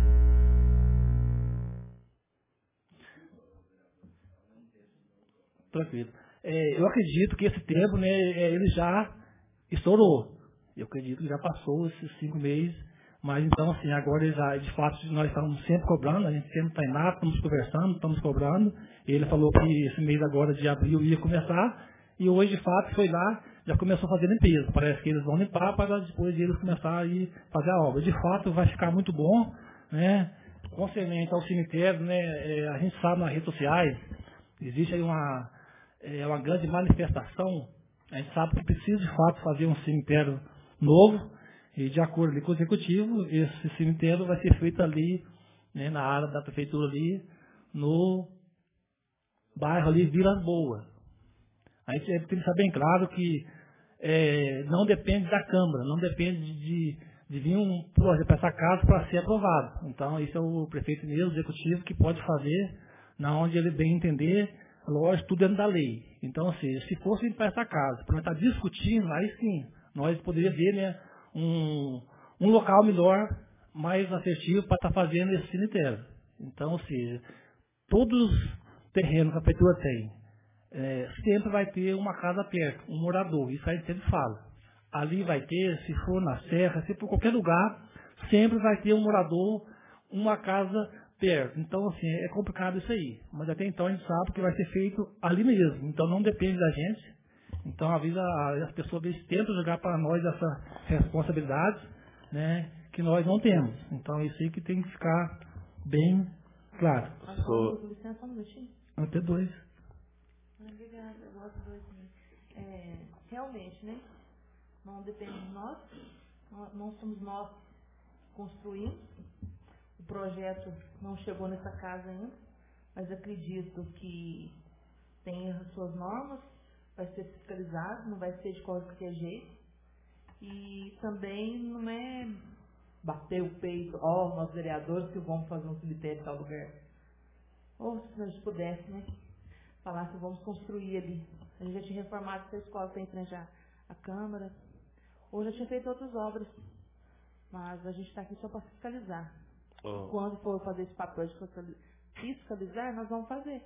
Tranquilo. É, eu acredito que esse tempo, né, ele já estourou. Eu acredito que já passou esses cinco meses, mas então, assim, agora já, de fato, nós estamos sempre cobrando, a gente sempre está em nada, estamos conversando, estamos cobrando. Ele falou que esse mês agora de abril ia começar, e hoje, de fato, foi lá, já começou a fazer limpeza. Parece que eles vão limpar para depois eles começarem a fazer a obra. De fato, vai ficar muito bom, né? Concernente ao cemitério, né, é, a gente sabe nas redes sociais, existe aí uma, é, uma grande manifestação. A gente sabe que precisa, de fato, fazer um cemitério novo, e de acordo ali com o executivo, esse cemitério vai ser feito ali, né, na área da prefeitura ali, no bairro ali, Vila Boa. A gente tem que deixar bem claro que é, não depende da Câmara, não depende de, de vir um projeto para essa casa para ser aprovado. Então, isso é o prefeito mesmo, o executivo, que pode fazer, na onde ele bem entender, lógico, tudo dentro da lei. Então, assim, se fosse para essa casa, para nós estar discutindo, aí sim, nós poderíamos ver, né, um, um local melhor, mais assertivo para estar fazendo esse cemitério. Então, assim, todos os terrenos que a prefeitura tem, é, sempre vai ter uma casa perto, um morador, isso a gente sempre fala. Ali vai ter, se for na serra, se for qualquer lugar, sempre vai ter um morador, uma casa perto. Então, assim, é complicado isso aí. Mas até então a gente sabe que vai ser feito ali mesmo. Então não depende da gente. Então, às vezes, a- as pessoas às vezes, tentam jogar para nós essa responsabilidade, né, que nós não temos. Então, isso aí que tem que ficar bem claro. Sou... Com licença, um minutinho. Até dois. Obrigada, eu gosto dois também. É, realmente, né? Não depende de nós, não, não somos nós que construímos. O projeto não chegou nessa casa ainda, mas acredito que tem as suas normas, vai ser fiscalizado, não vai ser de qualquer jeito. E também não é bater o peito, ó, oh, nós vereadores que vamos fazer um cemitério em tal lugar. Ou se a gente pudesse, né? Falar que vamos construir ali. A gente já tinha reformado essa escola para enfrentar a Câmara. Ou já tinha feito outras obras. Mas a gente está aqui só para fiscalizar. Oh. Quando for fazer esse papel de fiscalizar, nós vamos fazer.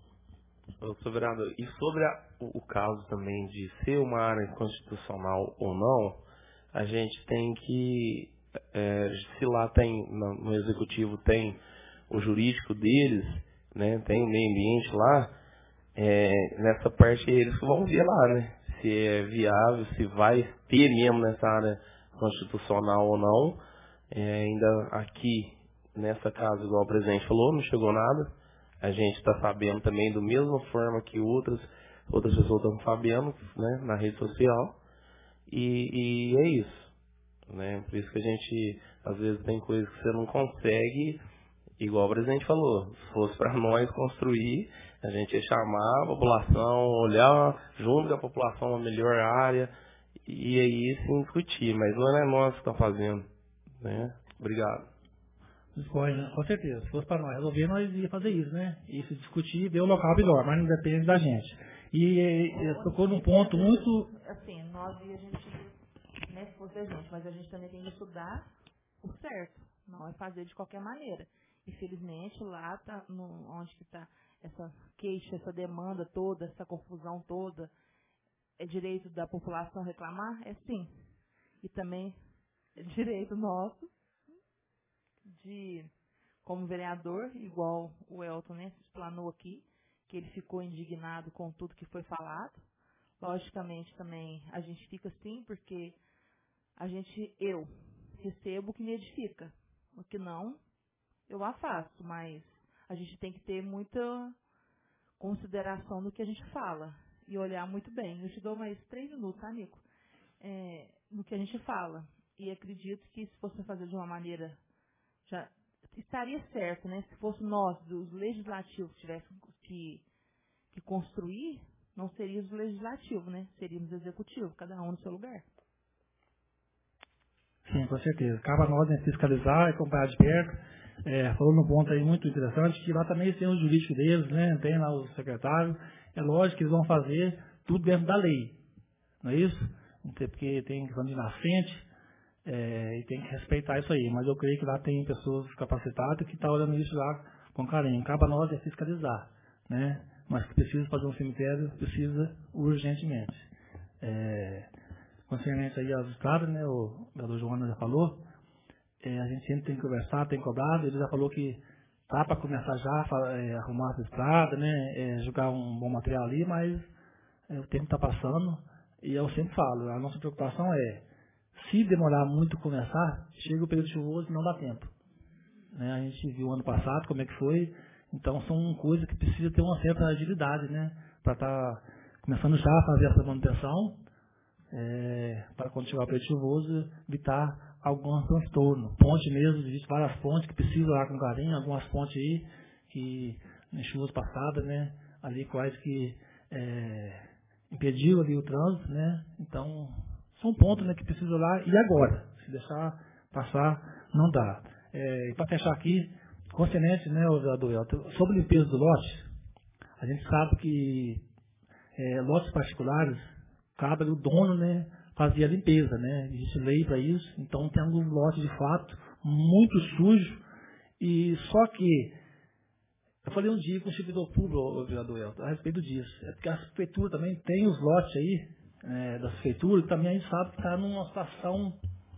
Ô, vereador, e sobre a, o, o caso também de ser uma área constitucional ou não, a gente tem que, é, se lá tem, no, no executivo tem o jurídico deles, né, tem o meio ambiente lá, é, nessa parte eles vão ver lá, né, se é viável, se vai ter mesmo nessa área constitucional ou não. É, ainda aqui, nessa casa, igual o presidente falou, não chegou nada. A gente está sabendo também da mesma forma que outras, outras pessoas estão sabendo, né, na rede social. E, e é isso. Né? Por isso que a gente, às vezes, tem coisas que você não consegue, igual o presidente falou. Se fosse para nós construir, a gente ia chamar a população, olhar junto com a população a melhor área, e aí sim discutir. Mas não é nós que estamos fazendo. Né? Obrigado. Pode, com certeza. Se fosse para nós resolver, nós ia fazer isso, né? Isso, discutir, ver o local melhor, mas não depende da gente. E, e tocou num ponto muito... Assim, nós e a gente, né, se fosse a gente, mas a gente também tem que estudar o certo, não é fazer de qualquer maneira. Infelizmente, lá tá no, onde que está essa queixa, essa demanda toda, essa confusão toda, é direito da população reclamar? É sim. E também é direito nosso de, como vereador, igual o Elton, né, se explanou aqui, que ele ficou indignado com tudo que foi falado. Logicamente também a gente fica assim, porque a gente, eu, recebo o que me edifica. O que não, eu afasto, mas a gente tem que ter muita consideração no que a gente fala e olhar muito bem. Eu te dou mais três minutos, tá, Nico? É, no que a gente fala. E acredito que se fosse fazer de uma maneira... já estaria certo, né? Se fosse nós, os legislativos, que tivéssemos que, que construir, não seríamos legislativo, né? Seríamos executivo, cada um no seu lugar. Sim, com certeza. Cabe a nós, né, fiscalizar e acompanhar de perto. É, falou num ponto aí muito interessante, que lá também tem o jurídico deles, né? Tem lá o secretário. É lógico que eles vão fazer tudo dentro da lei, não é isso? Porque tem que ir na frente. É, e tem que respeitar isso aí, mas eu creio que lá tem pessoas capacitadas que estão olhando isso lá com carinho. Cabe a nós é fiscalizar, né? Mas se precisa fazer um cemitério, precisa urgentemente. É, concernente aí às estradas, né? O vereador Joana já falou, é, a gente sempre tem que conversar, tem cobrado. Ele já falou que tá para começar já é, arrumar essa estrada, né? É, jogar um bom material ali, mas é, o tempo está passando e eu sempre falo, a nossa preocupação é, se demorar muito começar, chega o período chuvoso e não dá tempo. Né? A gente viu ano passado como é que foi, então são coisas que precisam ter uma certa agilidade, né? Para estar tá começando já a fazer essa manutenção, é, para quando chegar o período chuvoso, evitar algum transtorno. Ponte mesmo, existem várias pontes que precisam lá com carinho, algumas pontes aí que em chuvas passadas, né? Ali quase que é, impediu ali o trânsito, né? Então, são pontos, né, que precisam lá e agora. Se deixar passar, não dá. É, e para fechar aqui, concernente, né, o vereador Elton, sobre limpeza do lote, a gente sabe que é, lotes particulares, cabe o dono, né, fazer a limpeza, né? Existe lei para isso, então tem alguns lotes de fato muito sujos, e só que eu falei um dia com o servidor público, o vereador Elton, a respeito disso. É porque a prefeitura também tem os lotes aí, É, das prefeituras, também a gente sabe que está numa situação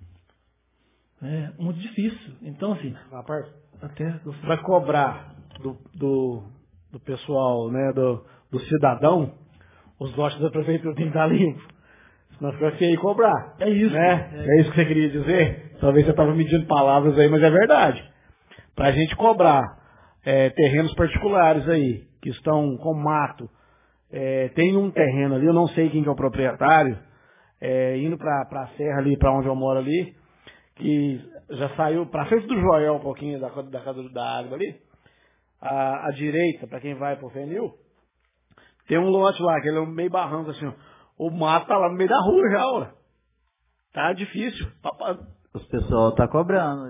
é, muito difícil. Então, assim, a parte até você vai cobrar do, do, do pessoal, né, do, do cidadão, os lotes da prefeitura têm que estar limpos. Senão fica feio cobrar. É isso. Né? É. é isso que você queria dizer? Talvez você estava medindo palavras aí, mas é verdade. Para a gente cobrar é, terrenos particulares aí, que estão com mato, é, tem um terreno ali, eu não sei quem que é o proprietário, é, indo para a serra ali, para onde eu moro ali, que já saiu para frente do Joel um pouquinho da, da casa da água ali, à, à direita, para quem vai para o Fenil, tem um lote lá, que ele é meio barranco assim, ó. O mato tá lá no meio da rua já, ó. Tá difícil. Os pessoal tá cobrando.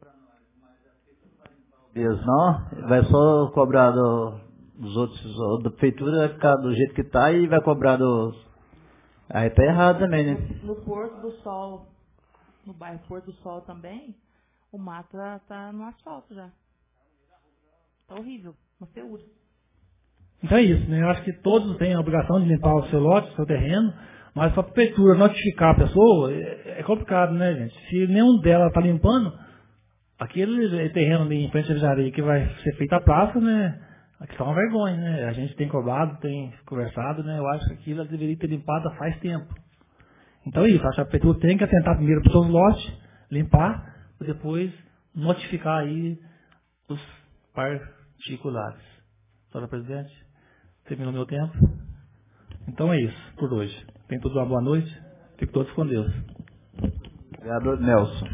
Eles não, vai só cobrar do, dos outros, da prefeitura vai ficar do jeito que tá e vai cobrar dos... Aí tá errado também, né? No, no Porto do Sol, no bairro Porto do Sol também, o mato tá, tá no asfalto já. Tá horrível, uma feiura. Então é isso, né? Eu acho que todos têm a obrigação de limpar o seu lote, o seu terreno, mas para a prefeitura notificar a pessoa é, é complicado, né, gente? Se nenhum dela está limpando, aquele terreno ali em frente à Jareia que vai ser feita a praça, né? Aqui está uma vergonha, né? A gente tem cobrado, tem conversado, né? Eu acho que aquilo ela deveria ter limpado faz tempo. Então é isso, acho que a prefeitura tem que atentar primeiro para os seus lotes, limpar, e depois notificar aí os particulares. Senhora Presidente? Terminou meu tempo. Então é isso, por hoje. Tenham todos uma boa noite. Fiquem todos com Deus. Vereador Nelson.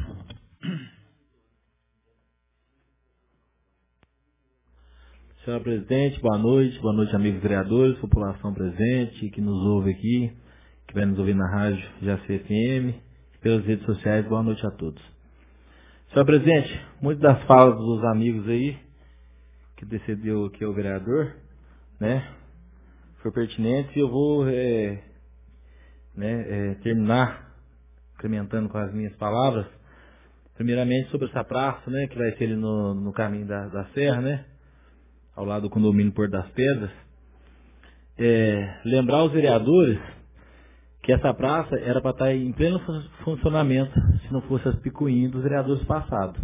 Senhora Presidente, boa noite. Boa noite, amigos vereadores, população presente, que nos ouve aqui, que vai nos ouvir na rádio Jaci F M, pelas redes sociais. Boa noite a todos. Senhora Presidente, muitas das falas dos amigos aí, que decedeu aqui o vereador, né, foi pertinente, e eu vou é, né, é, terminar incrementando com as minhas palavras, primeiramente sobre essa praça, né, que vai ser ali no, no caminho da, da Serra, né, ao lado do condomínio Porto das Pedras. É, lembrar os vereadores que essa praça era para estar em pleno funcionamento se não fosse as picuinhas dos vereadores passados.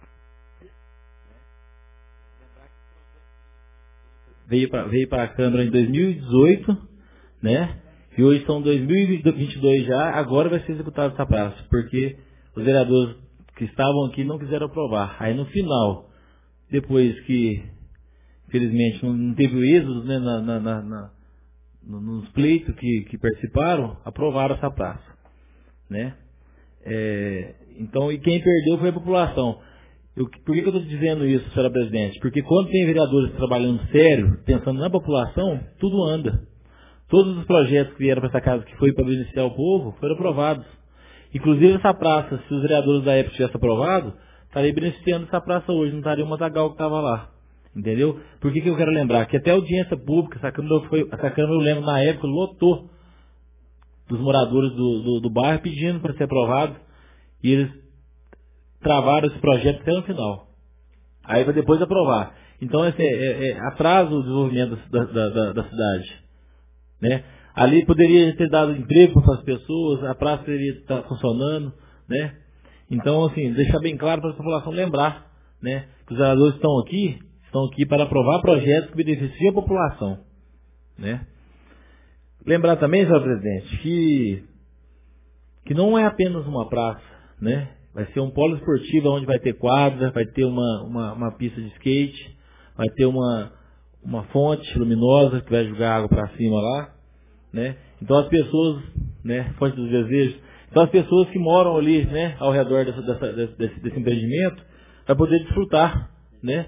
Veio para veio para a Câmara em dois mil e dezoito, né? E hoje são dois mil e vinte e dois já, agora vai ser executada essa praça, porque os vereadores que estavam aqui não quiseram aprovar. Aí no final, depois que, infelizmente, não teve o êxodo, né, na, na, na, na, nos pleitos que, que participaram, aprovaram essa praça, né? É, então, e quem perdeu foi a população. Eu, por que, que eu estou dizendo isso, senhora Presidente? Porque quando tem vereadores trabalhando sério, pensando na população, tudo anda. Todos os projetos que vieram para essa casa, que foi para beneficiar o povo, foram aprovados. Inclusive essa praça, se os vereadores da época tivessem aprovado, estaria beneficiando essa praça hoje, não estaria o Matagal que estava lá. Entendeu? Por que, que eu quero lembrar? Que até a audiência pública, essa Câmara, foi, essa Câmara eu lembro, na época, lotou dos moradores do, do, do bairro pedindo para ser aprovado, e eles travaram esse projeto até no final. Aí vai depois aprovar. Então esse é, é, é, atrasa o desenvolvimento da, da, da, da cidade. Né? Ali poderia ter dado emprego para as pessoas, a praça deveria estar funcionando. Né? Então, assim, deixar bem claro para a população lembrar, né, que os vereadores estão aqui, estão aqui para aprovar projetos que beneficiam a população. Né? Lembrar também, senhor presidente, que, que não é apenas uma praça, né? Vai ser um polo esportivo onde vai ter quadra, vai ter uma, uma, uma pista de skate, vai ter uma, uma fonte luminosa que vai jogar água para cima lá, né? Então as pessoas, né, fonte dos desejos, então as pessoas que moram ali, né, ao redor dessa, dessa, desse, desse empreendimento, vai poder desfrutar, né?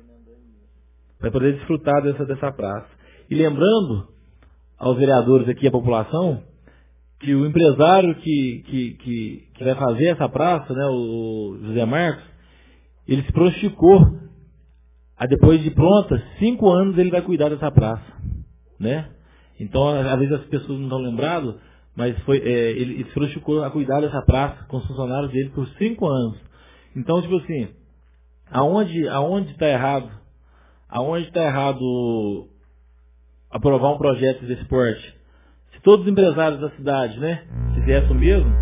Vai poder desfrutar dessa, dessa praça. E lembrando aos vereadores aqui, a população, que o empresário que, que, que, que vai fazer essa praça, né, o José Marcos, ele se prontificou a depois de pronta, cinco anos ele vai cuidar dessa praça, né? Então, às vezes as pessoas não estão lembradas, mas foi, é, ele, ele se prontificou a cuidar dessa praça com os funcionários dele por cinco anos. Então, tipo assim, aonde aonde está errado, aonde está errado aprovar um projeto desse porte? Se todos os empresários da cidade, né, fizessem o mesmo,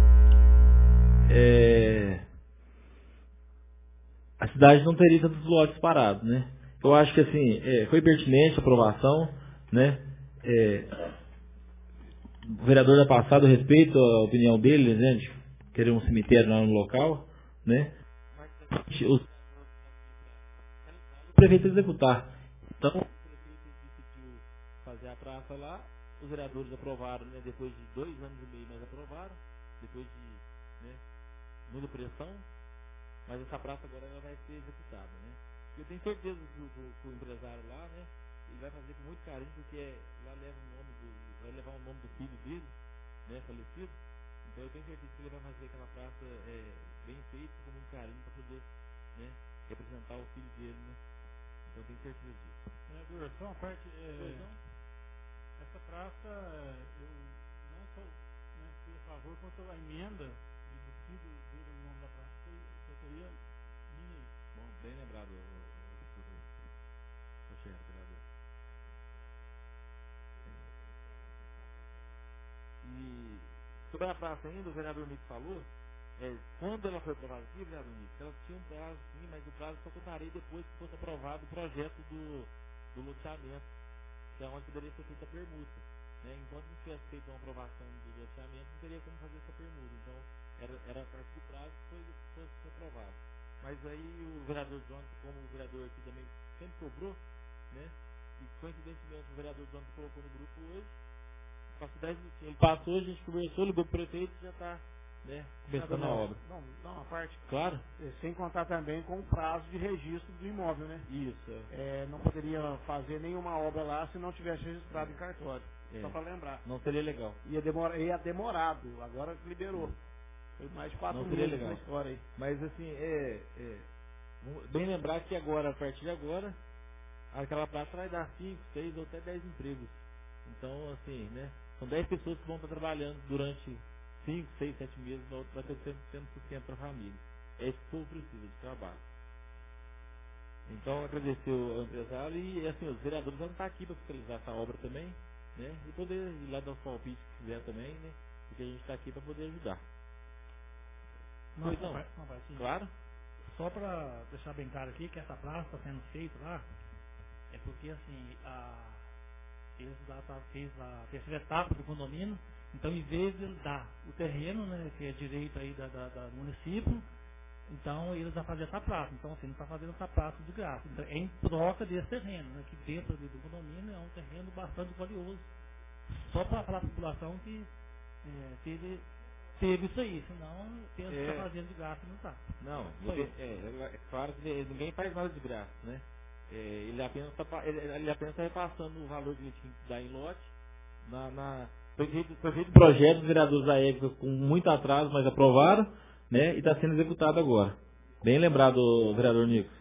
é, a cidade não teria tantos lotes parados, né? Eu acho que assim, é, foi pertinente a aprovação, né? É, o vereador da passada, eu respeito a opinião dele, né, de querer um cemitério lá no local, né? O prefeito executar. Então, o prefeito decidiu fazer a praça lá, os vereadores aprovaram, né, depois de dois anos e meio, mas aprovaram, depois de, né, muita pressão, mas essa praça agora ela vai ser executada, né? Eu tenho certeza que o, que o empresário lá, né, ele vai fazer com muito carinho, porque lá leva o nome do, vai levar o nome do filho dele, né, falecido. Então eu tenho certeza que ele vai fazer aquela praça é, bem feita, com muito carinho, para poder, né, representar o filho dele, né? Então eu tenho certeza disso. Vereador, só uma parte, é, essa praça, eu não sou, né, fui a favor quanto à emenda do filho dele no nome da praça, eu queria minha. Bom, bem lembrado, o, o, o chefe, vereador. E sobre a praça ainda, o vereador Nico falou, é, quando ela foi aprovada aqui, vereador Nico, ela tinha um prazo sim, mas o prazo só contarei depois que fosse aprovado o projeto do, do loteamento, que é onde poderia ser feita a permuta. Né? Enquanto não tivesse feito uma aprovação do loteamento, não teria como fazer essa permuta. Então, era, era a parte do prazo que foi, fosse aprovado. Mas aí o vereador Jonathan, como o vereador aqui também sempre cobrou, né? E coincidentemente o vereador Jonathan colocou no grupo hoje, passou dez minutinhos. Ele passou, a gente conversou, ligou pro prefeito e já está, né, começando a obra. Não, não, a parte. Claro. Sem contar também com o prazo de registro do imóvel, né? Isso. É, não poderia fazer nenhuma obra lá se não tivesse registrado em cartório. É. Só para lembrar. Não seria legal. Ia, demora, ia demorado, agora liberou. Foi mais de quatro meses na história aí. Mas assim, é, é bem lembrar que agora, a partir de agora, aquela praça vai dar cinco, seis ou até dez empregos. Então, assim, né? São dez pessoas que vão estar trabalhando durante cinco, seis, sete meses, vai ter cem por cento para a família. É isso que o povo precisa, de trabalho. Então, agradecer ao empresário e, assim, os vereadores vão estar aqui para fiscalizar essa obra também, né? E poder ir lá dar os palpites que quiser também, né? Porque a gente está aqui para poder ajudar. Não, pois não? Não, não, vai, sim. Claro. Só para deixar bem claro aqui que essa praça está sendo feita lá, é porque, assim, a... eles lá tá, fez a terceira etapa do condomínio, então em vez de ele dar o terreno, né, que é direito aí da, da, da município, então eles vão fazer essa praça. Então assim, não está fazendo essa praça de graça. Então, é em troca desse terreno, né, que dentro ali do condomínio é um terreno bastante valioso. Só para a população que é, teve, teve isso aí, senão pensa que está fazendo de graça e não está. Não, ninguém, é, é claro que ninguém faz nada de graça, né? É, ele apenas está ele, ele apenas tá repassando o valor que ele tinha que dar em lote. Na, na, foi feito, foi feito projeto dos vereadores da época com muito atraso, mas aprovaram, né? E está sendo executado agora. Bem lembrado, vereador Nico.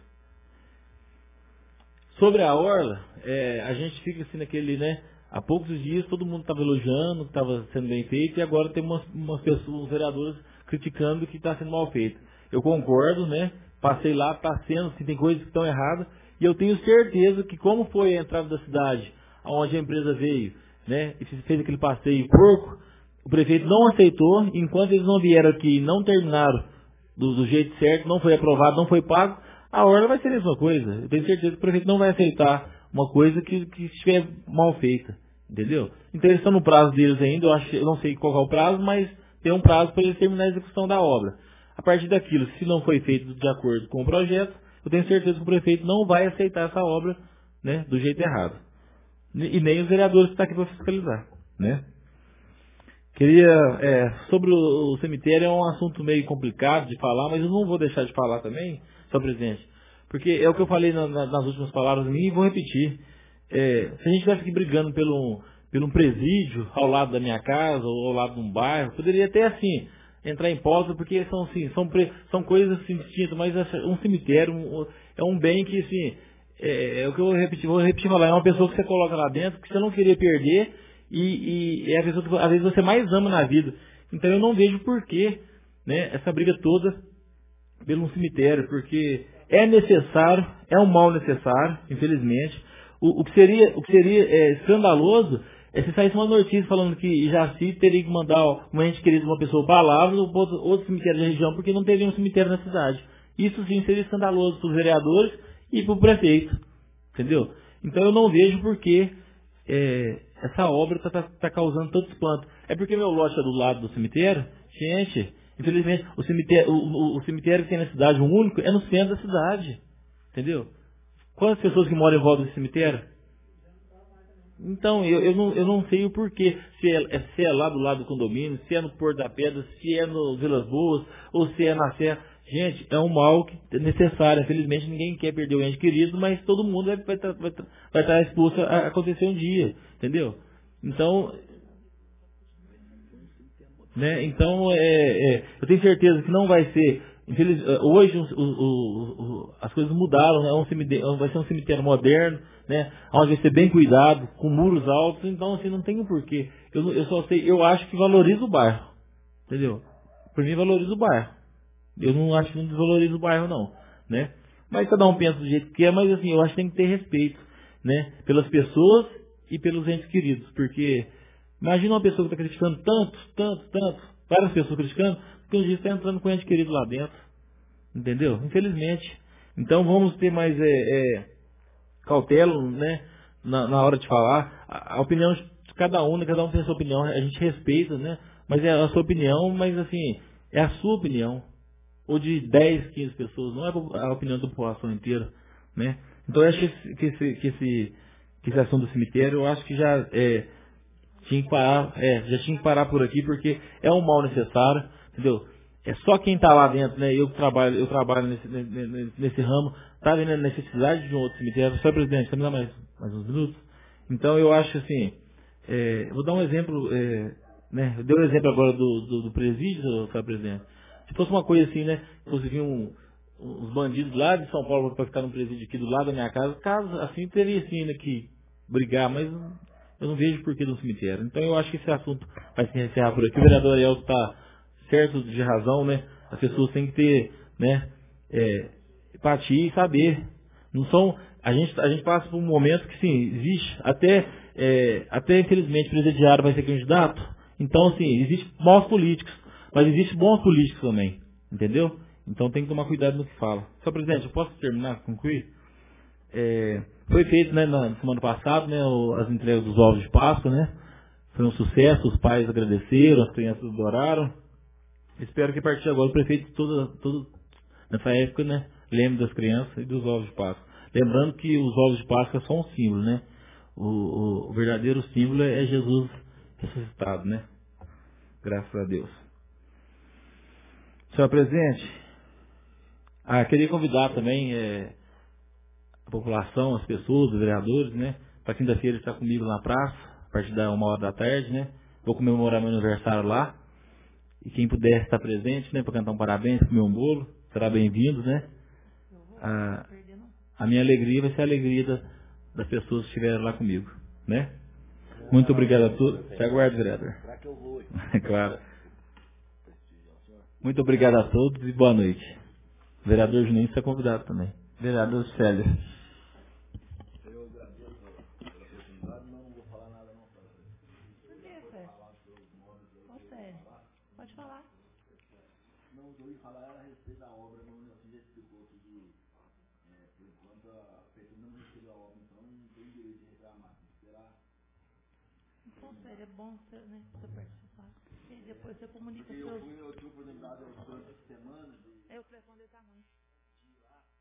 Sobre a orla, é, a gente fica assim naquele, né? Há poucos dias todo mundo estava elogiando que estava sendo bem feito e agora tem umas, umas pessoas, os vereadores, criticando que está sendo mal feito. Eu concordo, né? Passei lá, está sendo, se tem coisas que estão erradas. E eu tenho certeza que como foi a entrada da cidade, onde a empresa veio, né, e fez aquele passeio porco, o prefeito não aceitou, enquanto eles não vieram aqui e não terminaram do, do jeito certo, não foi aprovado, não foi pago, a orla vai ser a mesma coisa. Eu tenho certeza que o prefeito não vai aceitar uma coisa que, que estiver mal feita, entendeu? Então eles estão no prazo deles ainda, eu, acho, eu não sei qual é o prazo, mas tem um prazo para eles terminar a execução da obra. A partir daquilo, se não foi feito de acordo com o projeto, eu tenho certeza que o prefeito não vai aceitar essa obra, né, do jeito errado. E nem os vereadores que estão aqui para fiscalizar, né? Queria, é, sobre o, o cemitério é um assunto meio complicado de falar, mas eu não vou deixar de falar também, senhor presidente, porque é o que eu falei na, na, nas últimas palavras e vou repetir. É, se a gente estivesse aqui brigando pelo, pelo um presídio ao lado da minha casa ou ao lado de um bairro, poderia até assim entrar em pauta, porque são, assim, são, são coisas assim, distintas, mas um cemitério um, é um bem que, assim, é, é o que eu vou repetir, vou repetir falar, é uma pessoa que você coloca lá dentro, que você não queria perder, e, e é a pessoa que às vezes você mais ama na vida. Então eu não vejo porquê, né, essa briga toda pelo um cemitério, porque é necessário, é um mal necessário, infelizmente. O, o que seria, o que seria é, escandaloso é se saísse uma notícia falando que Jaci teria que mandar um ente querido de uma pessoa palavras ou outro, outro cemitério da região, porque não teria um cemitério na cidade. Isso sim seria escandaloso para os vereadores e para o prefeito. Entendeu? Então eu não vejo porque é, essa obra está tá, tá causando tanto espanto. É porque meu lote é do lado do cemitério? Gente, infelizmente, o cemitério, o, o, o cemitério que tem na cidade, o único, é no centro da cidade. Entendeu? Quantas pessoas que moram em volta do cemitério? Então, eu, eu, não, eu não sei o porquê. Se é, se é lá do lado do condomínio, se é no Porto da Pedra, se é no Vilas Boas, ou se é na Serra. Gente, é um mal que é necessário. Infelizmente, ninguém quer perder o ente querido, mas todo mundo vai, vai, vai, vai estar exposto a acontecer um dia. Entendeu? Então, né? Então é, é, eu tenho certeza que não vai ser. Infeliz, hoje o, o, o, as coisas mudaram, né? É um cemitério, vai ser um cemitério moderno, né? Onde vai ser bem cuidado, com muros altos. Então, assim, não tem um porquê. Eu, eu só sei, eu acho que valoriza o bairro. Entendeu? Por mim, valoriza o bairro. Eu não acho que não desvaloriza o bairro, não, né? Mas cada um pensa do jeito que quer, mas assim, eu acho que tem que ter respeito, né? Pelas pessoas e pelos entes queridos, porque imagina uma pessoa que está criticando tanto, tanto, tanto, várias pessoas criticando, porque um dia está entrando com o ente querido lá dentro, entendeu? Infelizmente. Então vamos ter mais é, é, cautela, né? Na, na hora de falar, a, a opinião de cada um, né? Cada um tem a sua opinião, a gente respeita, né? Mas é a sua opinião, mas assim, é a sua opinião. Ou de dez, quinze pessoas, não é a opinião da população inteira, né? Então eu acho que esse, que esse, que esse, que esse assunto do cemitério, eu acho que já é, tinha que parar, é, já tinha que parar por aqui, porque é um mal necessário, entendeu? É só quem está lá dentro, né? Eu trabalho, eu trabalho nesse, nesse, nesse ramo, está vendo a necessidade de um outro cemitério. Senhor presidente, você me dá mais, mais uns minutos? Então eu acho assim, é, vou dar um exemplo, é, né? Eu dei o um exemplo agora do, do, do presídio, senhor presidente. Se fosse uma coisa assim, né? Se fosse vir um, uns bandidos lá de São Paulo para ficar no presídio aqui do lado da minha casa, caso assim, teria assim, né, que brigar, mas eu não vejo porquê do cemitério. Então eu acho que esse assunto vai se encerrar por aqui. O vereador Ariel está certo de razão, né? As pessoas têm que ter, né, é, empatia e saber. Não são. A gente, a gente passa por um momento que sim, existe, até, é, até infelizmente presidiário vai ser candidato. Então, assim, existem maus políticos. Mas existe bons políticos também, entendeu? Então tem que tomar cuidado no que fala. Senhor presidente, eu posso terminar, concluir? É, foi feito, né, na semana passada, né, o, as entregas dos ovos de Páscoa, né? Foi um sucesso, os pais agradeceram, as crianças adoraram. Espero que a partir de agora o prefeito, toda, todo, nessa época, né, lembre das crianças e dos ovos de Páscoa. Lembrando que os ovos de Páscoa são um símbolo, né? O, o, o verdadeiro símbolo é Jesus ressuscitado, né? Graças a Deus. Senhor presidente, ah, queria convidar também é, a população, as pessoas, os vereadores, né? Para quinta-feira estar comigo na praça, a partir da uma hora da tarde, né? Vou comemorar meu aniversário lá. E quem puder estar presente, né? Para cantar um parabéns, comer um bolo, será bem-vindo, né? A, a minha alegria vai ser a alegria da, das pessoas que estiverem lá comigo, né? Muito obrigado a todos. Te aguardo, vereador. Claro. Muito obrigado a todos e boa noite. O vereador Juninho está convidado também. Vereador Célio. Eu agradeço pela oportunidade, não vou falar nada não. Por que, Célio? Ô, Célio, pode falar. Não, o que eu ia falar era a respeito da obra, não assim, já explicou que, é, por enquanto, a prefeitura não recebeu a obra, então não tem direito de reclamar, tem que esperar. Então, Célio, é bom você, né, você participar. E depois você comunica com seus... Eu fui, eu tive a oportunidade durante essa semana de... É, o telefone dele tá ruim. De ir lá,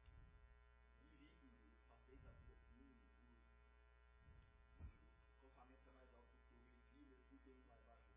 passei da assim, o calçamento é mais alto que o Rio, eu fui bem mais baixo.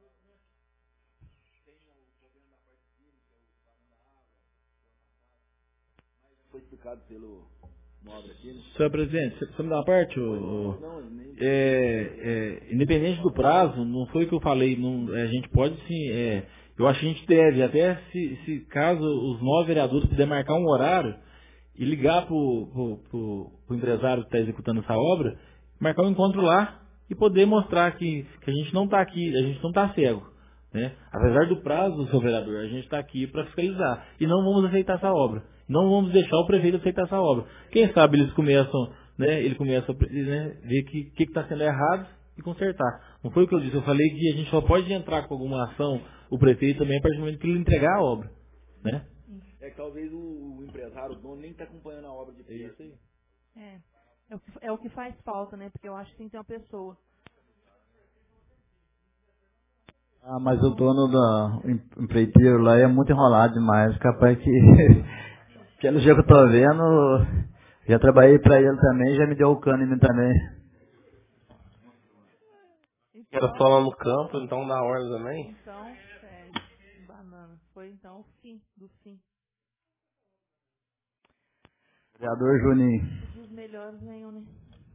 Tem o problema da parte de cima, que é o vazão da água, mas foi explicado pelo... Senhor presidente, você me dá uma parte? O, é, é, independente do prazo, não foi o que eu falei, não, a gente pode sim, é, eu acho que a gente deve, até se, se caso os nove vereadores puderem marcar um horário e ligar para o empresário que está executando essa obra, marcar um encontro lá e poder mostrar que, que a gente não está aqui, a gente não está cego. Né? Apesar do prazo, seu vereador, a gente está aqui para fiscalizar e não vamos aceitar essa obra. Não vamos deixar o prefeito aceitar essa obra. Quem sabe eles começam, né, ele começa a né, ver o que está sendo errado e consertar. Não foi o que eu disse, eu falei que a gente só pode entrar com alguma ação, o prefeito também, a partir do momento que ele entregar a obra. Né? É que talvez o, o empresário, o dono, nem está acompanhando a obra de perto. É, é o, que, é o que faz falta, né? Porque eu acho que tem que ter uma pessoa Ah, mas o dono do em- empreiteiro lá é muito enrolado demais. Capaz que, pelo jeito que eu tô vendo, já trabalhei pra ele também, já me deu o cano em mim também. Era só lá no campo, então na hora também? Então, é, banana. Foi então o fim do fim. Vereador Juninho. Dos melhores nenhum, né?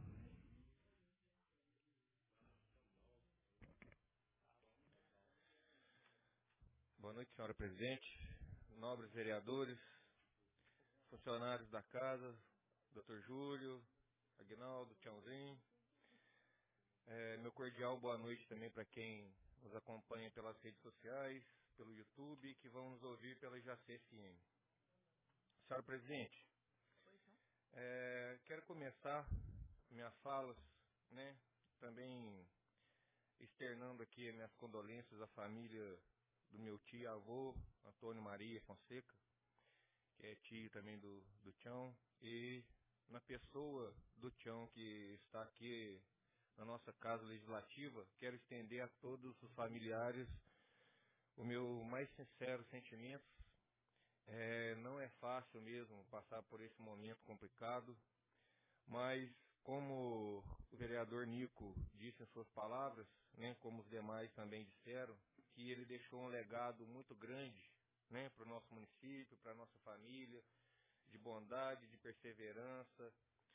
Boa noite, senhora presidente, nobres vereadores, funcionários da casa, doutor Júlio, Aguinaldo, Tchãozinho. É, meu cordial boa noite também para quem nos acompanha pelas redes sociais, pelo YouTube e que vão nos ouvir pela Jaci F M. Senhora presidente, é, quero começar minhas falas, né, também externando aqui minhas condolências à família do meu tio e avô, Antônio Maria Fonseca, que é tio também do, do Tchão, e na pessoa do Tchão que está aqui na nossa Casa Legislativa, quero estender a todos os familiares o meu mais sincero sentimento. É, não é fácil mesmo passar por esse momento complicado, mas como o vereador Nico disse em suas palavras, né, como os demais também disseram, que ele deixou um legado muito grande, né, para o nosso município, para a nossa família, de bondade, de perseverança,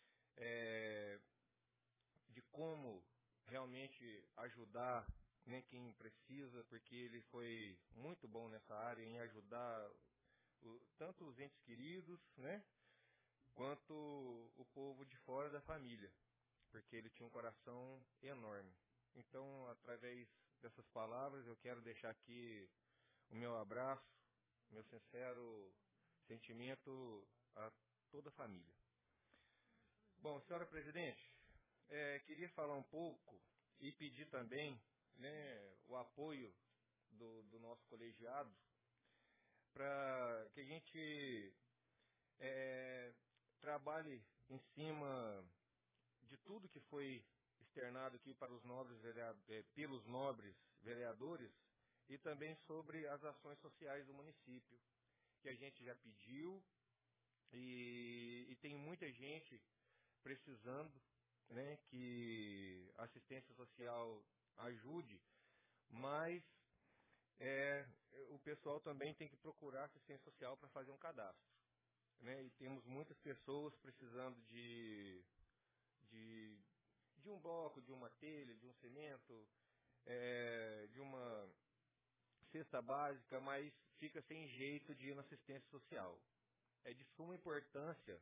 é, de como realmente ajudar, né, quem precisa, porque ele foi muito bom nessa área em ajudar o, tanto os entes queridos, né, quanto o povo de fora da família, porque ele tinha um coração enorme. Então, através dessas palavras, eu quero deixar aqui o meu abraço, meu sincero sentimento a toda a família. Bom, senhora presidente, é, queria falar um pouco e pedir também, né, o apoio do, do nosso colegiado para que a gente é, trabalhe em cima de tudo que foi externado aqui para os nobres vereadores, pelos nobres vereadores e também sobre as ações sociais do município, que a gente já pediu e, e tem muita gente precisando, né, que a assistência social ajude, mas é, o pessoal também tem que procurar assistência social para fazer um cadastro, né, e temos muitas pessoas precisando de, de, de um bloco, de uma telha, de um cimento, é, de uma cesta básica, mas fica sem jeito de ir na assistência social. É de suma importância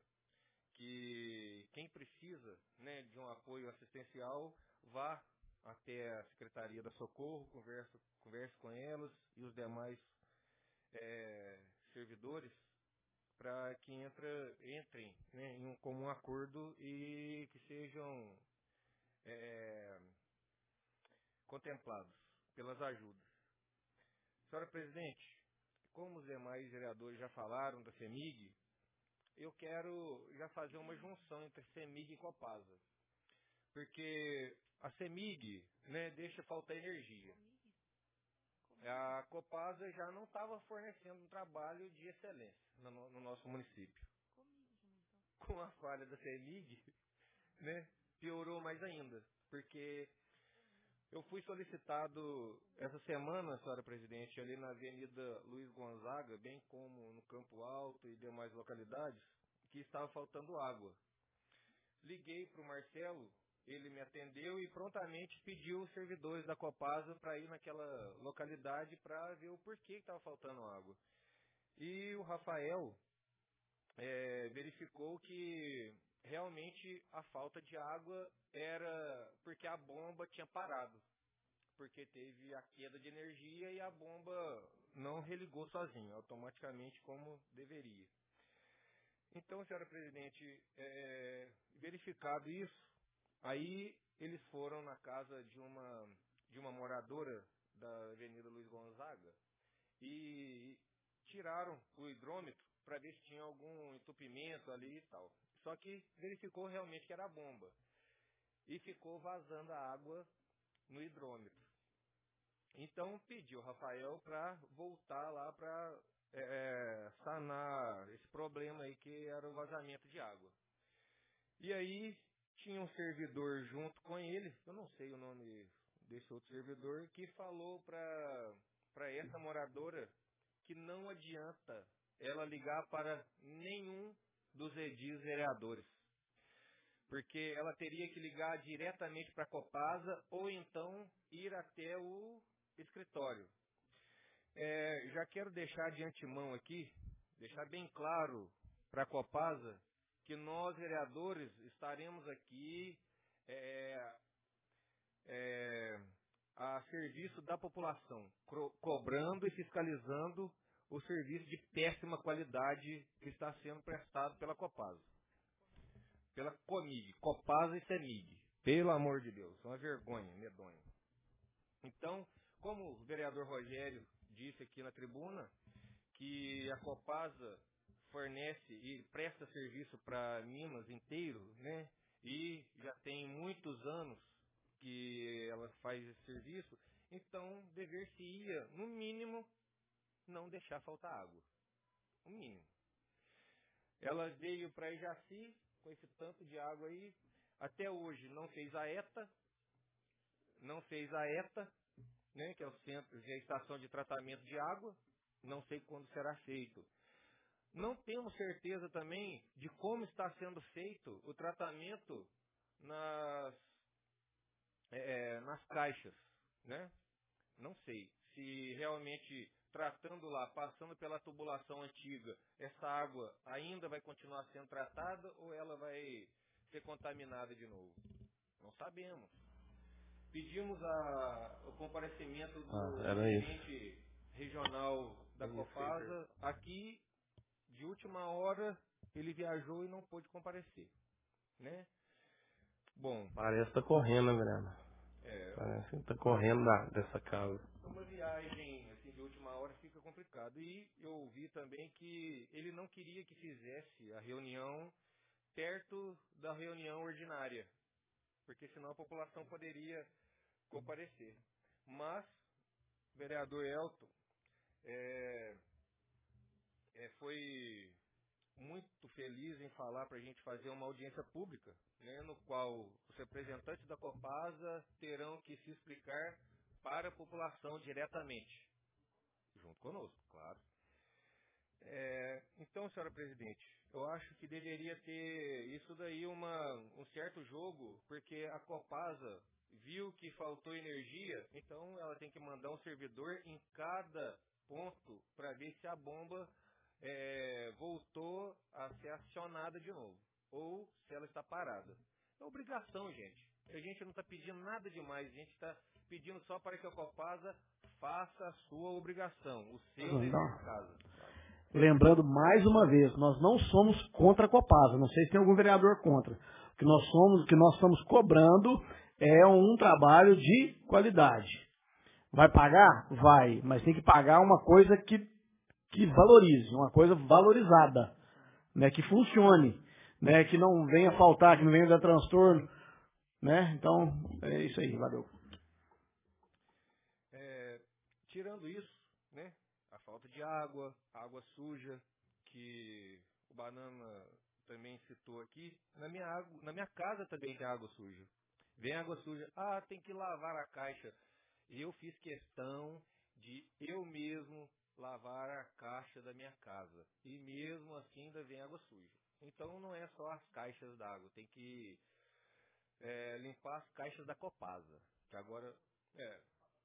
que quem precisa, né, de um apoio assistencial vá até a Secretaria da Socorro, converse, converse com elas e os demais é, servidores para que entra, entrem, né, em um comum acordo e que sejam é, contemplados pelas ajudas. Senhora presidente, como os demais vereadores já falaram da CEMIG, eu quero já fazer uma junção entre CEMIG e Copasa. Porque a CEMIG, né, deixa faltar energia. A Copasa já não estava fornecendo um trabalho de excelência no, no nosso município. Com a falha da CEMIG, né, piorou mais ainda. Porque eu fui solicitado essa semana, senhora presidente, ali na Avenida Luiz Gonzaga, bem como no Campo Alto e demais localidades, que estava faltando água. Liguei para o Marcelo, ele me atendeu e prontamente pediu os servidores da Copasa para ir naquela localidade para ver o porquê que estava faltando água. E o Rafael é, verificou que realmente a falta de água era porque a bomba tinha parado, porque teve a queda de energia e a bomba não religou sozinha, automaticamente como deveria. Então, senhora presidente, é, verificado isso, aí eles foram na casa de uma, de uma moradora da Avenida Luiz Gonzaga e tiraram o hidrômetro para ver se tinha algum entupimento ali e tal. Só que verificou realmente que era a bomba. E ficou vazando a água no hidrômetro. Então pedi ao Rafael para voltar lá para é, sanar esse problema aí que era o vazamento de água. E aí tinha um servidor junto com ele, eu não sei o nome desse outro servidor, que falou para para essa moradora que não adianta ela ligar para nenhum dos edis vereadores, porque ela teria que ligar diretamente para a Copasa ou então ir até o escritório. É, já quero deixar de antemão aqui, deixar bem claro para a Copasa que nós, vereadores, estaremos aqui é, é, a serviço da população, co- cobrando e fiscalizando o serviço de péssima qualidade que está sendo prestado pela Copasa. Pela Comig, Copasa e Semig. Pelo amor de Deus, uma vergonha, medonha. Então, como o vereador Rogério disse aqui na tribuna, que a Copasa fornece e presta serviço para Minas inteiro, né? E já tem muitos anos que ela faz esse serviço, então dever-se-ia, no mínimo, não deixar faltar água. O mínimo. Ela veio para Ijaci com esse tanto de água aí, até hoje não fez a ETA, não fez a ETA, né, que é o centro, que é a estação de tratamento de água, não sei quando será feito. Não temos certeza também de como está sendo feito o tratamento nas, é, nas caixas, né? Não sei se realmente tratando lá, passando pela tubulação antiga, essa água ainda vai continuar sendo tratada ou ela vai ser contaminada de novo. Não sabemos. Pedimos a, o comparecimento do Ah, gerente regional da Era Copasa. Aqui, de última hora, ele viajou e não pôde comparecer, né? Bom, Parece que tá correndo, né, Verena? é, Parece que tá correndo da, dessa casa. uma viagem assim, de última hora fica complicado. E eu ouvi também que ele não queria que fizesse a reunião perto da reunião ordinária, porque senão a população poderia comparecer. Mas, vereador Elton, é, é, foi muito feliz em falar para a gente fazer uma audiência pública, né, no qual os representantes da Copasa terão que se explicar para a população diretamente, junto conosco, claro. É, então, senhora presidente, eu acho que deveria ter isso daí uma, um certo jogo, porque a Copasa viu que faltou energia, então ela tem que mandar um servidor em cada ponto para ver se a bomba é, voltou a ser acionada de novo, ou se ela está parada. É obrigação, gente. A gente não está pedindo nada demais, a gente está pedindo só para que a Copasa faça a sua obrigação, o seu dever de casa. Lembrando mais uma vez, nós não somos contra a Copasa, não sei se tem algum vereador contra. O que nós somos, o que nós estamos cobrando é um trabalho de qualidade. Vai pagar? Vai, mas tem que pagar uma coisa que, que valorize, uma coisa valorizada, né, que funcione, né, que não venha faltar, que não venha dar transtorno, né? Então, é isso aí, valeu. É, tirando isso, né? A falta de água, água suja, que o Banana também citou aqui. Na minha, água, na minha casa também tem água suja. Vem água suja. Ah, tem que lavar a caixa. Eu fiz questão de eu mesmo lavar a caixa da minha casa. E mesmo assim ainda vem água suja. Então não é só as caixas d'água. Tem que é, limpar as caixas da Copasa. Que agora... É,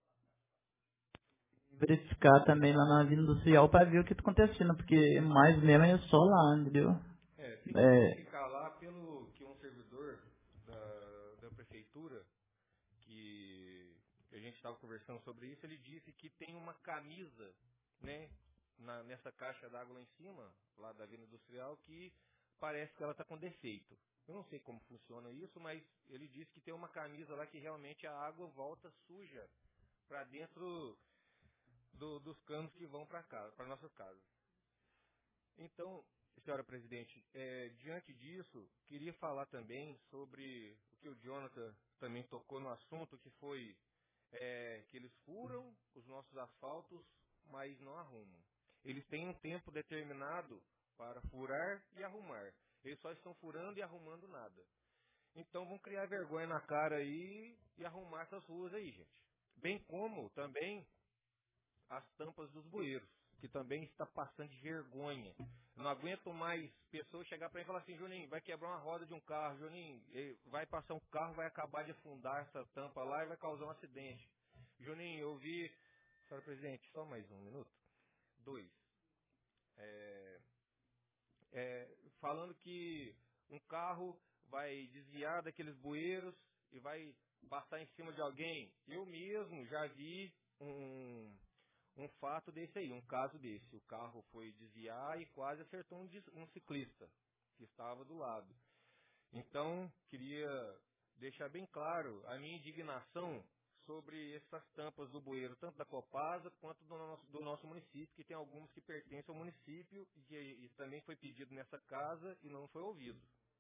verificar também lá na Avenida Industrial para ver o que está acontecendo, porque mais mesmo é só lá, entendeu? É, tem que É. ficar lá pelo que um servidor da, da prefeitura, que, que a gente estava conversando sobre isso, ele disse que tem uma camisa, né, na, nessa caixa d'água lá em cima, lá da Avenida Industrial, que parece que ela está com defeito. Eu não sei como funciona isso, mas ele disse que tem uma camisa lá que realmente a água volta suja para dentro do, dos canos que vão para casa, para nossas casas. Então, senhora presidente, é, diante disso, queria falar também sobre o que o Jonathan também tocou no assunto, que foi é, que eles furam os nossos asfaltos, mas não arrumam. Eles têm um tempo determinado para furar e arrumar. Eles só estão furando e arrumando nada. Então vão criar vergonha na cara aí e arrumar essas ruas aí, gente. Bem como também as tampas dos bueiros, que também está passando de vergonha. Eu não aguento mais pessoas chegar para mim e falar assim: Juninho, vai quebrar uma roda de um carro, Juninho, vai passar um carro, vai acabar de afundar essa tampa lá e vai causar um acidente. Juninho, eu vi... Senhora Presidente, só mais um minuto. Dois. É, é, falando que um carro vai desviar daqueles bueiros e vai passar em cima de alguém. Eu mesmo já vi um, um fato desse aí, um caso desse. O carro foi desviar e quase acertou um, um ciclista que estava do lado. Então, queria deixar bem claro a minha indignação sobre essas tampas do bueiro, tanto da Copasa quanto do nosso, do nosso município, que tem algumas que pertencem ao município e, e também foi pedido nessa casa e não foi ouvido.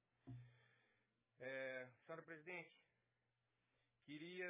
É, senhora Presidente, queria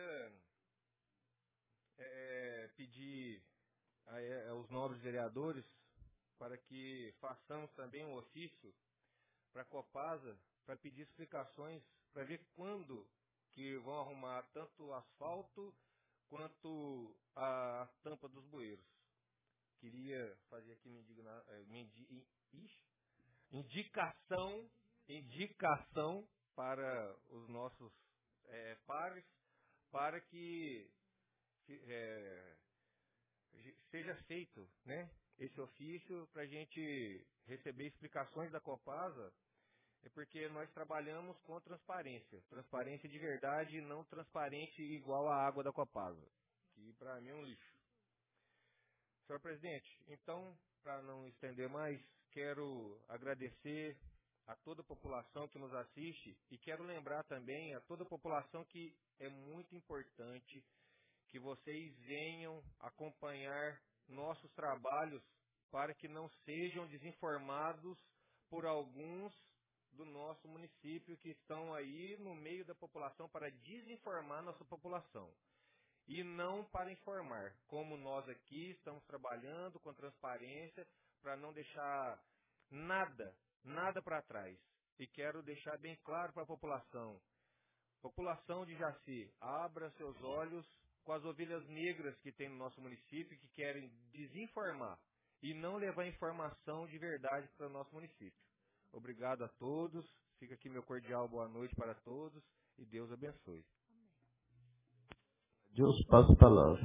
é, pedir a, a, aos nobres vereadores para que façamos também um ofício para a Copasa para pedir explicações, para ver quando que vão arrumar tanto o asfalto quanto a, a tampa dos bueiros. Queria fazer aqui uma, indigna, uma indi, ixi, indicação, indicação para os nossos é, pares, para que é, seja feito, né, esse ofício para a gente receber explicações da Copasa. É porque nós trabalhamos com transparência. Transparência de verdade, não transparente igual a água da Copasa, que para mim é um lixo. Senhor Presidente, então, para não estender mais, quero agradecer a toda a população que nos assiste e quero lembrar também a toda a população que é muito importante que vocês venham acompanhar nossos trabalhos para que não sejam desinformados por alguns do nosso município que estão aí no meio da população para desinformar nossa população. E não para informar, como nós aqui estamos trabalhando com transparência para não deixar nada, nada para trás. E quero deixar bem claro para a população. População de Jaci, abra seus olhos com as ovelhas negras que tem no nosso município que querem desinformar e não levar informação de verdade para o nosso município. Obrigado a todos. Fica aqui meu cordial boa noite para todos e Deus abençoe. Deus passa a palavra.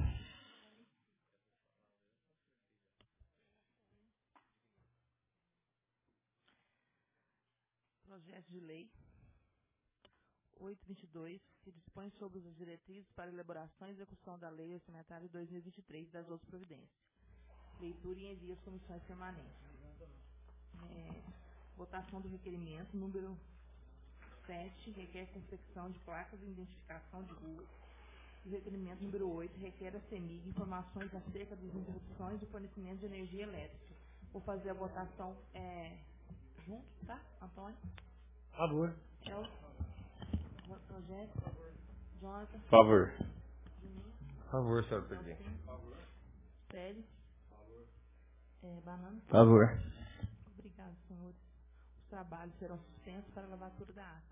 Projeto de lei oitocentos e vinte e dois, que dispõe sobre as diretrizes para elaboração e execução da lei orçamentária de dois mil e vinte e três e das outras providências. Leitura e envio às comissões permanentes. É, votação do requerimento número sete, requer confecção de placas de identificação de rua. O requerimento número oito requer a CEMIG informações acerca das interrupções do fornecimento de energia elétrica. Vou fazer a votação é, junto, tá, Antônio? Favor. El... Projeto. Jonathan. Favor. Juninho. Favor, senhor presidente. Favor. Pérez. Favor. É, Banana. Favor. Obrigado, senhores. Os trabalhos serão suspensos para a lavatura da ata.